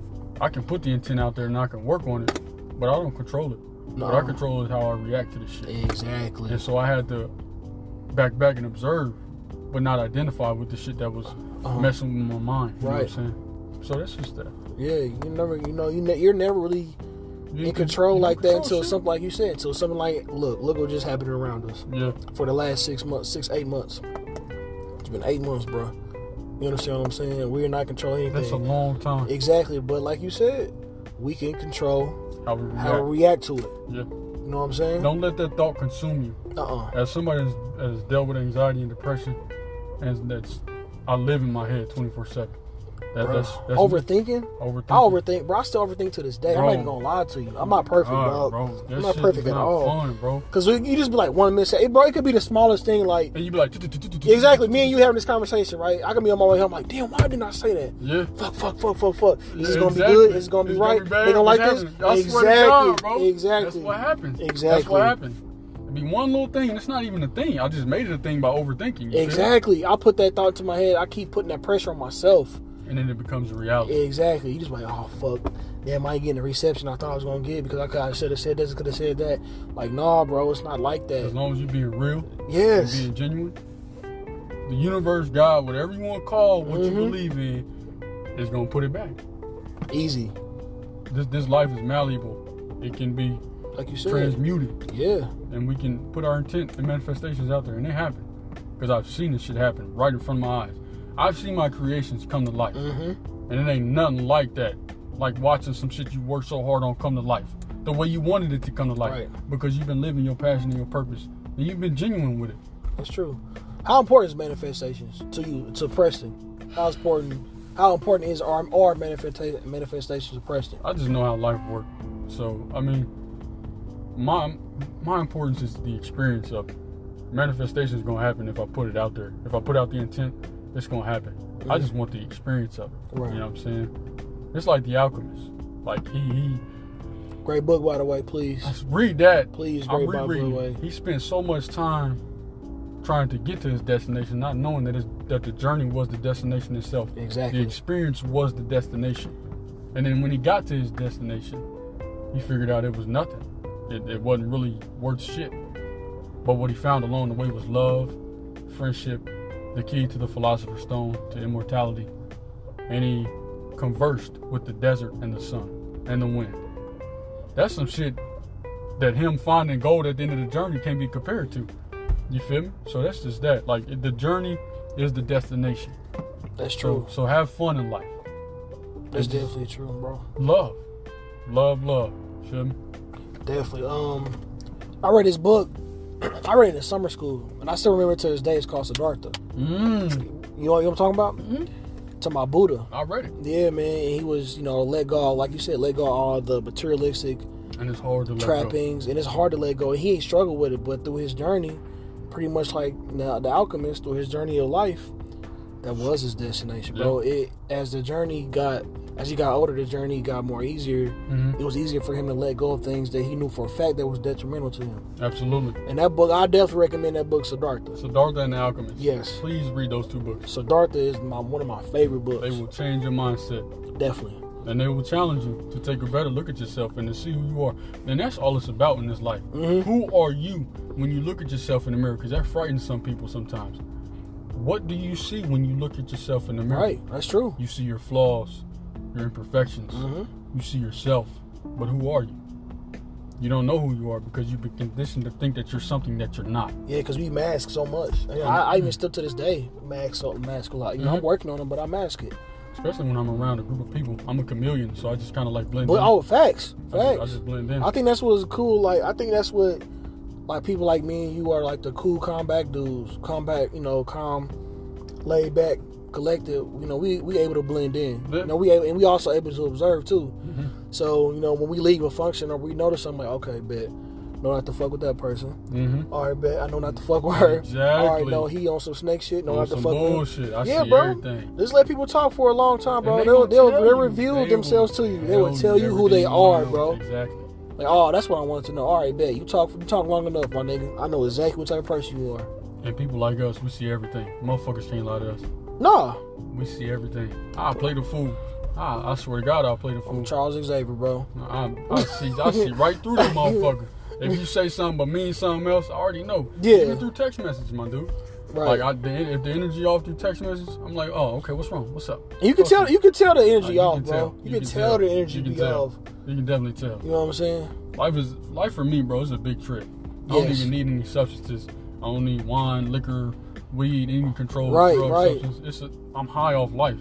B: I can put the intent out there and I can work on it, but I don't control it.
A: No.
B: What I control is how I react to this shit.
A: Exactly.
B: And so I had to back back and observe, but not identify with the shit that was
A: Uh-huh.
B: messing with my mind. You know
A: Right.
B: what I'm saying? So that's just that.
A: Yeah, you never, you know, you ne- you're never really
B: You
A: in
B: can-
A: control
B: you
A: like that
B: control
A: until
B: shit.
A: something like you said, until something like, look, look what just happened around us
B: Yeah.
A: for the last six months, six, eight months. It's been eight months, bro. You understand what I'm saying? We're not controlling anything.
B: That's a long time.
A: Exactly, but like you said, we can control
B: How we react.
A: how we react to it.
B: Yeah.
A: You know what I'm saying?
B: Don't let that thought consume you.
A: Uh-uh.
B: As somebody that's, that's dealt with anxiety and depression, and that's I live in my head twenty-four seven. That,
A: Bro,
B: that's, that's
A: overthinking?
B: Overthinking.
A: I overthink, bro. I still overthink to this day. I'm
B: Bro.
A: not even gonna lie to you. I'm not perfect,
B: God,
A: dog.
B: bro. That
A: I'm not
B: shit
A: perfect
B: is
A: at
B: not
A: all.
B: fun, bro.
A: Cause you just be like one minute, say, hey, bro, it could be the smallest thing, like
B: And you be like,
A: exactly. Me and you having this conversation, right? I can be on my way home, like, damn, why didn't I say that?
B: Yeah.
A: Fuck, fuck, fuck, fuck, fuck. Is this
B: Yeah,
A: gonna be
B: exactly.
A: good? Is it gonna be
B: It's
A: right?
B: gonna be bad.
A: They gonna like
B: What's
A: this?
B: happening? I
A: Exactly.
B: swear to God, bro.
A: Exactly.
B: That's what happens.
A: Exactly.
B: That's what happens. It'd be one little thing, and it's not even a thing. I just made it a thing by overthinking. You feel?
A: Exactly. I put that thought to my head. I keep putting that pressure on myself.
B: And then it becomes a reality.
A: Exactly. You just like, oh fuck, damn, I ain't getting the reception I thought I was gonna get because I could have should have said this, could have said that. Like, nah, bro, it's not like
B: As
A: that.
B: long as you're being real,
A: Yes.
B: and being genuine, the universe, God, whatever you want to call what
A: Mhm.
B: you believe in, is gonna put it back.
A: Easy,
B: This this life is malleable. It can be
A: like you said.
B: transmuted,
A: Yeah.
B: and we can put our intent and manifestations out there, and they happen. Because I've seen this shit happen right in front of my eyes. I've seen my creations come to life,
A: Mm-hmm.
B: and it ain't nothing like that. Like watching some shit you worked so hard on come to life, the way you wanted it to come to life,
A: Right.
B: because you've been living your passion and your purpose, and you've been genuine with it.
A: That's true. How important is manifestations to you, to Preston? How important? How important is our, our manifesta- manifestations to Preston?
B: I just know how life works. So I mean, my my importance is the experience of it. manifestation is gonna happen if I put it out there. If I put out the intent, it's gonna happen. Mm-hmm. I just want the experience of it. Right. You know what I'm saying? It's like The Alchemist. Like he, he
A: great book, by the way. Please
B: read that.
A: Please, great book, by the way.
B: He spent so much time trying to get to his destination, not knowing that his, that the journey was the destination itself.
A: Exactly.
B: The experience was the destination. And then when he got to his destination, he figured out it was nothing. It, it wasn't really worth shit. But what he found along the way was love, friendship, the key to the Philosopher's Stone, to immortality. And he conversed with the desert and the sun and the wind. That's some shit that him finding gold at the end of the journey can't be compared to. You feel me? So that's just that. Like, the journey is the destination.
A: That's true.
B: So, so have fun in life.
A: That's it's definitely true, bro.
B: Love. Love, love. Feel me?
A: Definitely. Um, I read this book. I read it in summer school, and I still remember it to this day. It's called Siddhartha.
B: Mm.
A: You know what I'm talking about?
B: Mm-hmm.
A: Talking about Buddha.
B: I read it.
A: Yeah, man. And he was, you know, let go, like you said, let go of all the materialistic
B: and it's hard to let
A: trappings,
B: go.
A: and it's hard to let go. And he ain't struggled with it, but through his journey, pretty much like the, the alchemist, through his journey of life, that was his destination, bro. Yeah. It as the journey got, as he got older, the journey got more easier. Mm-hmm. It was easier for him to let go of things that he knew for a fact that was detrimental to him.
B: Absolutely.
A: And that book, I definitely recommend that book, Siddhartha.
B: Siddhartha and the Alchemist.
A: Yes.
B: Please read those two books.
A: Siddhartha is my, one of my favorite books.
B: They will change your mindset.
A: Definitely.
B: And they will challenge you to take a better look at yourself and to see who you are. And that's all it's about in this life. Mm-hmm. Who are you when you look at yourself in the mirror? Because that frightens some people sometimes. What do you see when you look at yourself in the mirror?
A: Right, that's true.
B: You see your flaws, your imperfections. Mm-hmm. You see yourself. But who are you? You don't know who you are because you've been conditioned to think that you're something that you're not.
A: Yeah, because we mask so much. I, I even still to this day mask, mask a lot. You know, mm-hmm. I'm working on them, but I mask it.
B: Especially when I'm around a group of people. I'm a chameleon, so I just kind of like blend
A: but,
B: in.
A: Oh, facts. Facts.
B: I just, I just blend in.
A: I think that's what's cool. Like, I think that's what, like, people like me and you are like the cool, calm back dudes. Calm back, you know, calm, laid back, collective. You know, we we able to blend in. Yeah. You know, we able, and we also able to observe too. Mm-hmm. So, you know, when we leave a function or we notice something, like, okay, bet. Know not to fuck with that person. Mm-hmm. All right, bet. I know not to fuck with her.
B: Exactly.
A: All right, no, he on some snake shit. Know
B: on
A: not to
B: some
A: fuck
B: bullshit.
A: with him.
B: I
A: yeah,
B: see
A: bro.
B: Everything.
A: Just let people talk for a long time, bro.
B: They
A: They'll they'll, they'll
B: you.
A: reveal
B: they
A: themselves
B: will,
A: to you. They will tell you who they are, bro.
B: Exactly.
A: Like, oh, that's what I wanted to know. All right, bet. You talk you talk long enough, my nigga. I know exactly what type of person you are.
B: And people like us, we see everything. Motherfuckers can't lie to us.
A: Nah.
B: We see everything. I'll play the fool. I, I swear to God, I'll play the fool.
A: I'm Charles Xavier, bro.
B: I, I see I see right through that motherfucker. If you say something but mean something else, I already know.
A: Yeah.
B: Even through text messages, my dude.
A: Right.
B: Like, I, the, if the energy off through text messages, I'm like, oh, okay, what's wrong? What's up?
A: You can tell. You can tell the energy
B: uh,
A: off, bro. You, you can, can tell, tell the energy you can be
B: tell.
A: off.
B: You can definitely tell.
A: You know what I'm saying?
B: Life is life for me, bro. Is a big trip. I
A: yes.
B: don't even need any substances. I don't need wine, liquor, weed, any controlled
A: right,
B: drug
A: right.
B: substance. It's a, I'm high off life.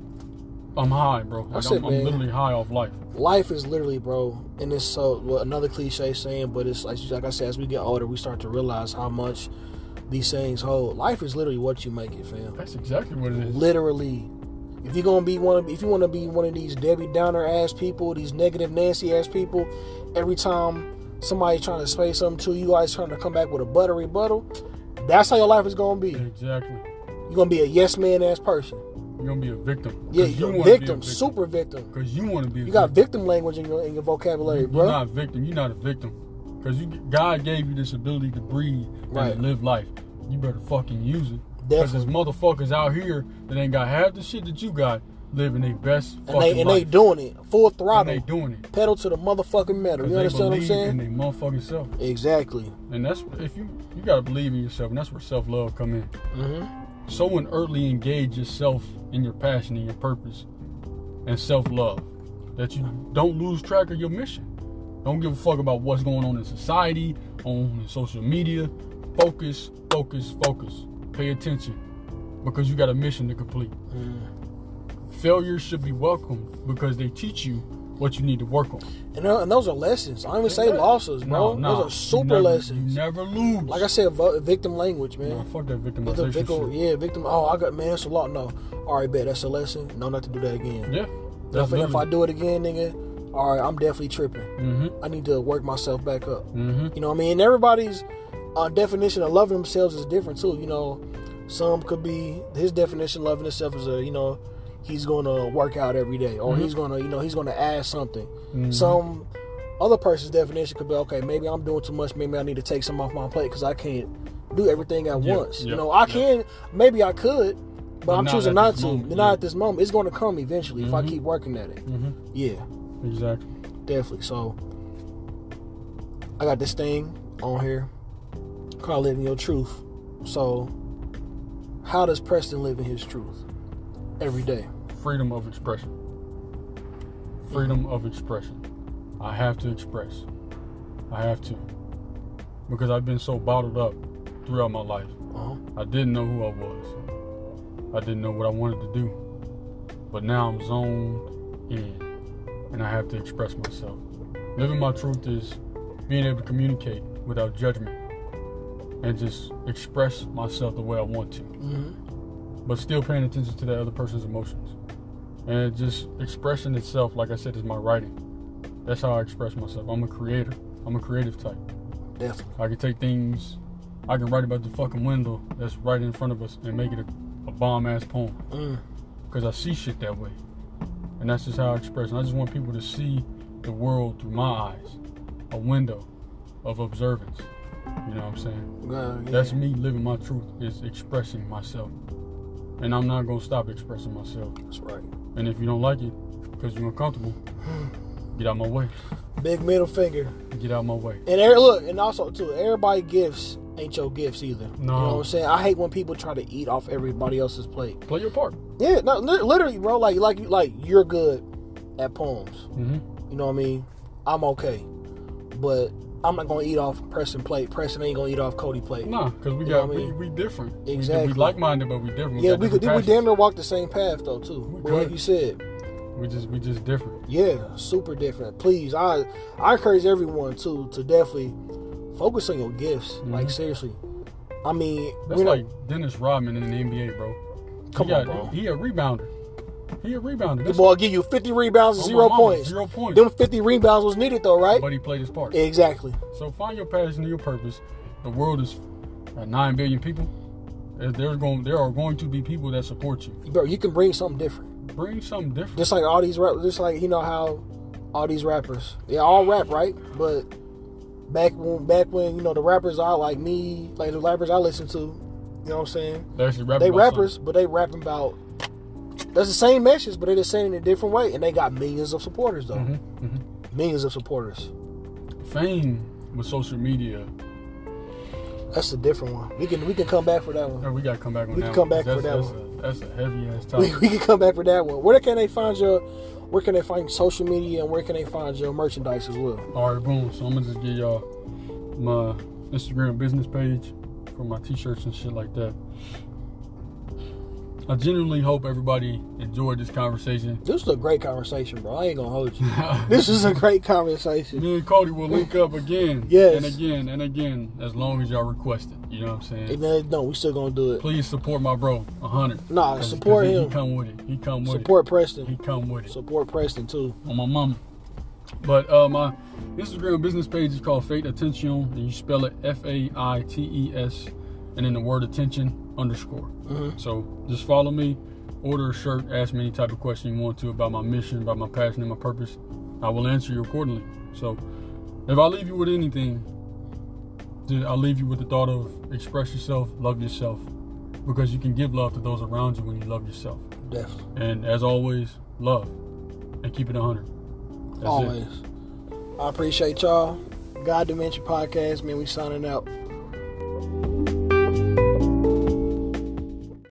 B: I'm high, bro. Like,
A: That's
B: I'm,
A: it, man.
B: I'm literally high off life.
A: Life is literally, bro, and it's so well, another cliche saying, but it's like, like I said, as we get older, we start to realize how much these sayings hold. Life is literally what you make it, fam.
B: That's exactly what it is.
A: Literally, if you're gonna be one, of, if you want to be one of these Debbie Downer ass people, these negative Nancy ass people, every time somebody's trying to say something to you, you guys trying to come back with a buttery rebuttal. That's how your life is gonna be.
B: Exactly.
A: You're gonna be a yes man ass person.
B: You're gonna be a victim.
A: Yeah, you're
B: you
A: a victim, victim, super victim.
B: Because you want to be a
A: You
B: victim.
A: got victim language in your in your vocabulary,
B: you're
A: bro.
B: You're not a victim. You're not a victim. Because you, God gave you this ability to breathe
A: right.
B: and live life. You better fucking use it. Because there's motherfuckers out here that ain't got half the shit that you got living their best
A: and
B: fucking
A: they,
B: life.
A: And they doing it. Full throttle.
B: And they doing it.
A: Pedal to the motherfucking metal. You understand what I'm saying?
B: In their motherfucking self.
A: Exactly.
B: And that's, if you, you got to believe in yourself. And that's where self-love come in. Mm-hmm. So inertly engage yourself in your passion and your purpose and self-love that you don't lose track of your mission. Don't give a fuck about what's going on in society, on social media. Focus, focus, focus. Pay attention because you got a mission to complete. Mm. Failures should be welcomed because they teach you what you need to work on.
A: And, uh, and those are lessons. I don't even say losses, bro.
B: No, no.
A: Those are super
B: you never,
A: lessons.
B: You never lose.
A: Like I said, victim language, man.
B: No, fuck that victimization
A: victim,
B: shit.
A: Yeah, victim. Oh, I got, man, that's a lot. No. All right, bet. That's a lesson. No, not to do that again.
B: Yeah.
A: If, if I do it again, nigga, all right, I'm definitely tripping. Mm-hmm. I need to work myself back up. Mm-hmm. You know what I mean? And everybody's, our definition of loving themselves is different too. You know, some could be his definition of loving himself is a, you know, he's going to work out every day, or mm-hmm. he's going to, you know, he's going to add something. Mm-hmm. Some other person's definition could be, okay, maybe I'm doing too much. Maybe I need to take some off my plate because I can't do everything at yeah, once. Yeah, you know, I yeah. can, maybe I could, but, but I'm choosing not to. Moment, not yeah. at this moment. It's going to come eventually mm-hmm. if I keep working at it. Mm-hmm. Yeah.
B: Exactly.
A: Definitely. So, I got this thing on here called Living Your Truth. So, how does Preston live in his truth every day?
B: Freedom of expression. Freedom of expression. I have to express. I have to. Because I've been so bottled up throughout my life. Uh-huh. I didn't know who I was. I didn't know what I wanted to do. But now I'm zoned in. And I have to express myself. Living my truth is being able to communicate without judgment. And just express myself the way I want to. Mm-hmm. But still paying attention to that other person's emotions. And just expressing itself, like I said, is my writing. That's how I express myself. I'm a creator. I'm a creative type.
A: Definitely.
B: I can take things, I can write about the fucking window that's right in front of us and make it a, a bomb-ass poem. Mm. Because I see shit that way. And that's just how I express it. I just want people to see the world through my eyes. A window of observance. You know what I'm saying?
A: Uh, yeah.
B: That's me living my truth, is expressing myself. And I'm not going to stop expressing myself.
A: That's right.
B: And if you don't like it, because you're uncomfortable, get out my way.
A: Big middle finger.
B: Get out my way.
A: And look, and also too, everybody gifts ain't your gifts either.
B: No.
A: You know what I'm saying? I hate when people try to eat off everybody else's plate.
B: Play your part.
A: Yeah, no, literally, bro. Like, like, like you're good at poems.
B: Mm-hmm.
A: You know what I mean? I'm okay, but I'm not gonna eat off Preston plate. Preston ain't gonna eat off Cody plate.
B: Nah, because we
A: you
B: got we, we different.
A: Exactly.
B: We, we like-minded, but we different. We
A: yeah, we could we damn near walk the same path though too.
B: We
A: but like you said,
B: we just we just different.
A: Yeah, super different. Please, I I encourage everyone to to definitely focus on your gifts. Mm-hmm. Like seriously, I mean,
B: that's like know, Dennis Rodman in the N B A, bro.
A: Come
B: he
A: on,
B: got,
A: bro.
B: He, he a rebounder. He a rebounder.
A: The ball give you fifty rebounds and
B: oh,
A: zero
B: mama,
A: points.
B: Zero points.
A: Them fifty rebounds was needed though, right?
B: But he played his part.
A: Exactly.
B: So find your passion and your purpose. The world is uh, nine billion people. There's going, there are going to be people that support you.
A: Bro, you can bring something different.
B: Bring something different.
A: Just like all these rappers, just like, you know how all these rappers, they all rap, right? But back when, back when, you know, the rappers are like me, like the rappers I listen to, you know what I'm saying?
B: They actually rap
A: They
B: about
A: rappers,
B: something.
A: but they rapping about, that's the same message, but they're just saying it in a different way. And they got millions of supporters, though. Mm-hmm, mm-hmm. Millions of supporters.
B: Fame with social media.
A: That's a different one. We can we can come back for that one.
B: Yeah, we got to come back on
A: we
B: that
A: can come
B: one.
A: back for that
B: that's
A: one.
B: A, that's a heavy ass topic.
A: We, we can come back for that one. Where can they find your, where can they find social media, and where can they find your merchandise as well?
B: All right, boom. So I'm going to just give y'all my Instagram business page for my t-shirts and shit like that. I genuinely hope everybody enjoyed this conversation.
A: This was a great conversation, bro. I ain't gonna hold you. This is a great conversation.
B: Me and Cody will link up again.
A: Yes.
B: And again and again, as long as y'all request it. You know what I'm saying?
A: And then, no, we still gonna do it.
B: Please support my bro, one hundred.
A: Nah,
B: Cause,
A: support
B: cause he,
A: him.
B: He come with it. He come with
A: support
B: it. Support
A: Preston.
B: He come with it.
A: Support Preston, too.
B: On my mama. But uh, my Instagram business page is called Fate Attention, and you spell it F A I T E S, and then the word attention underscore. Mm-hmm. So just follow me, order a shirt, ask me any type of question you want to about my mission, about my passion and my purpose. I will answer you accordingly. So if I leave you with anything, I'll leave you with the thought of express yourself, love yourself, because you can give love to those around you when you love yourself.
A: Definitely.
B: And as always, love and keep it one hundred. That's
A: always.
B: It.
A: I appreciate y'all. God Dimension Podcast, man, we signing out.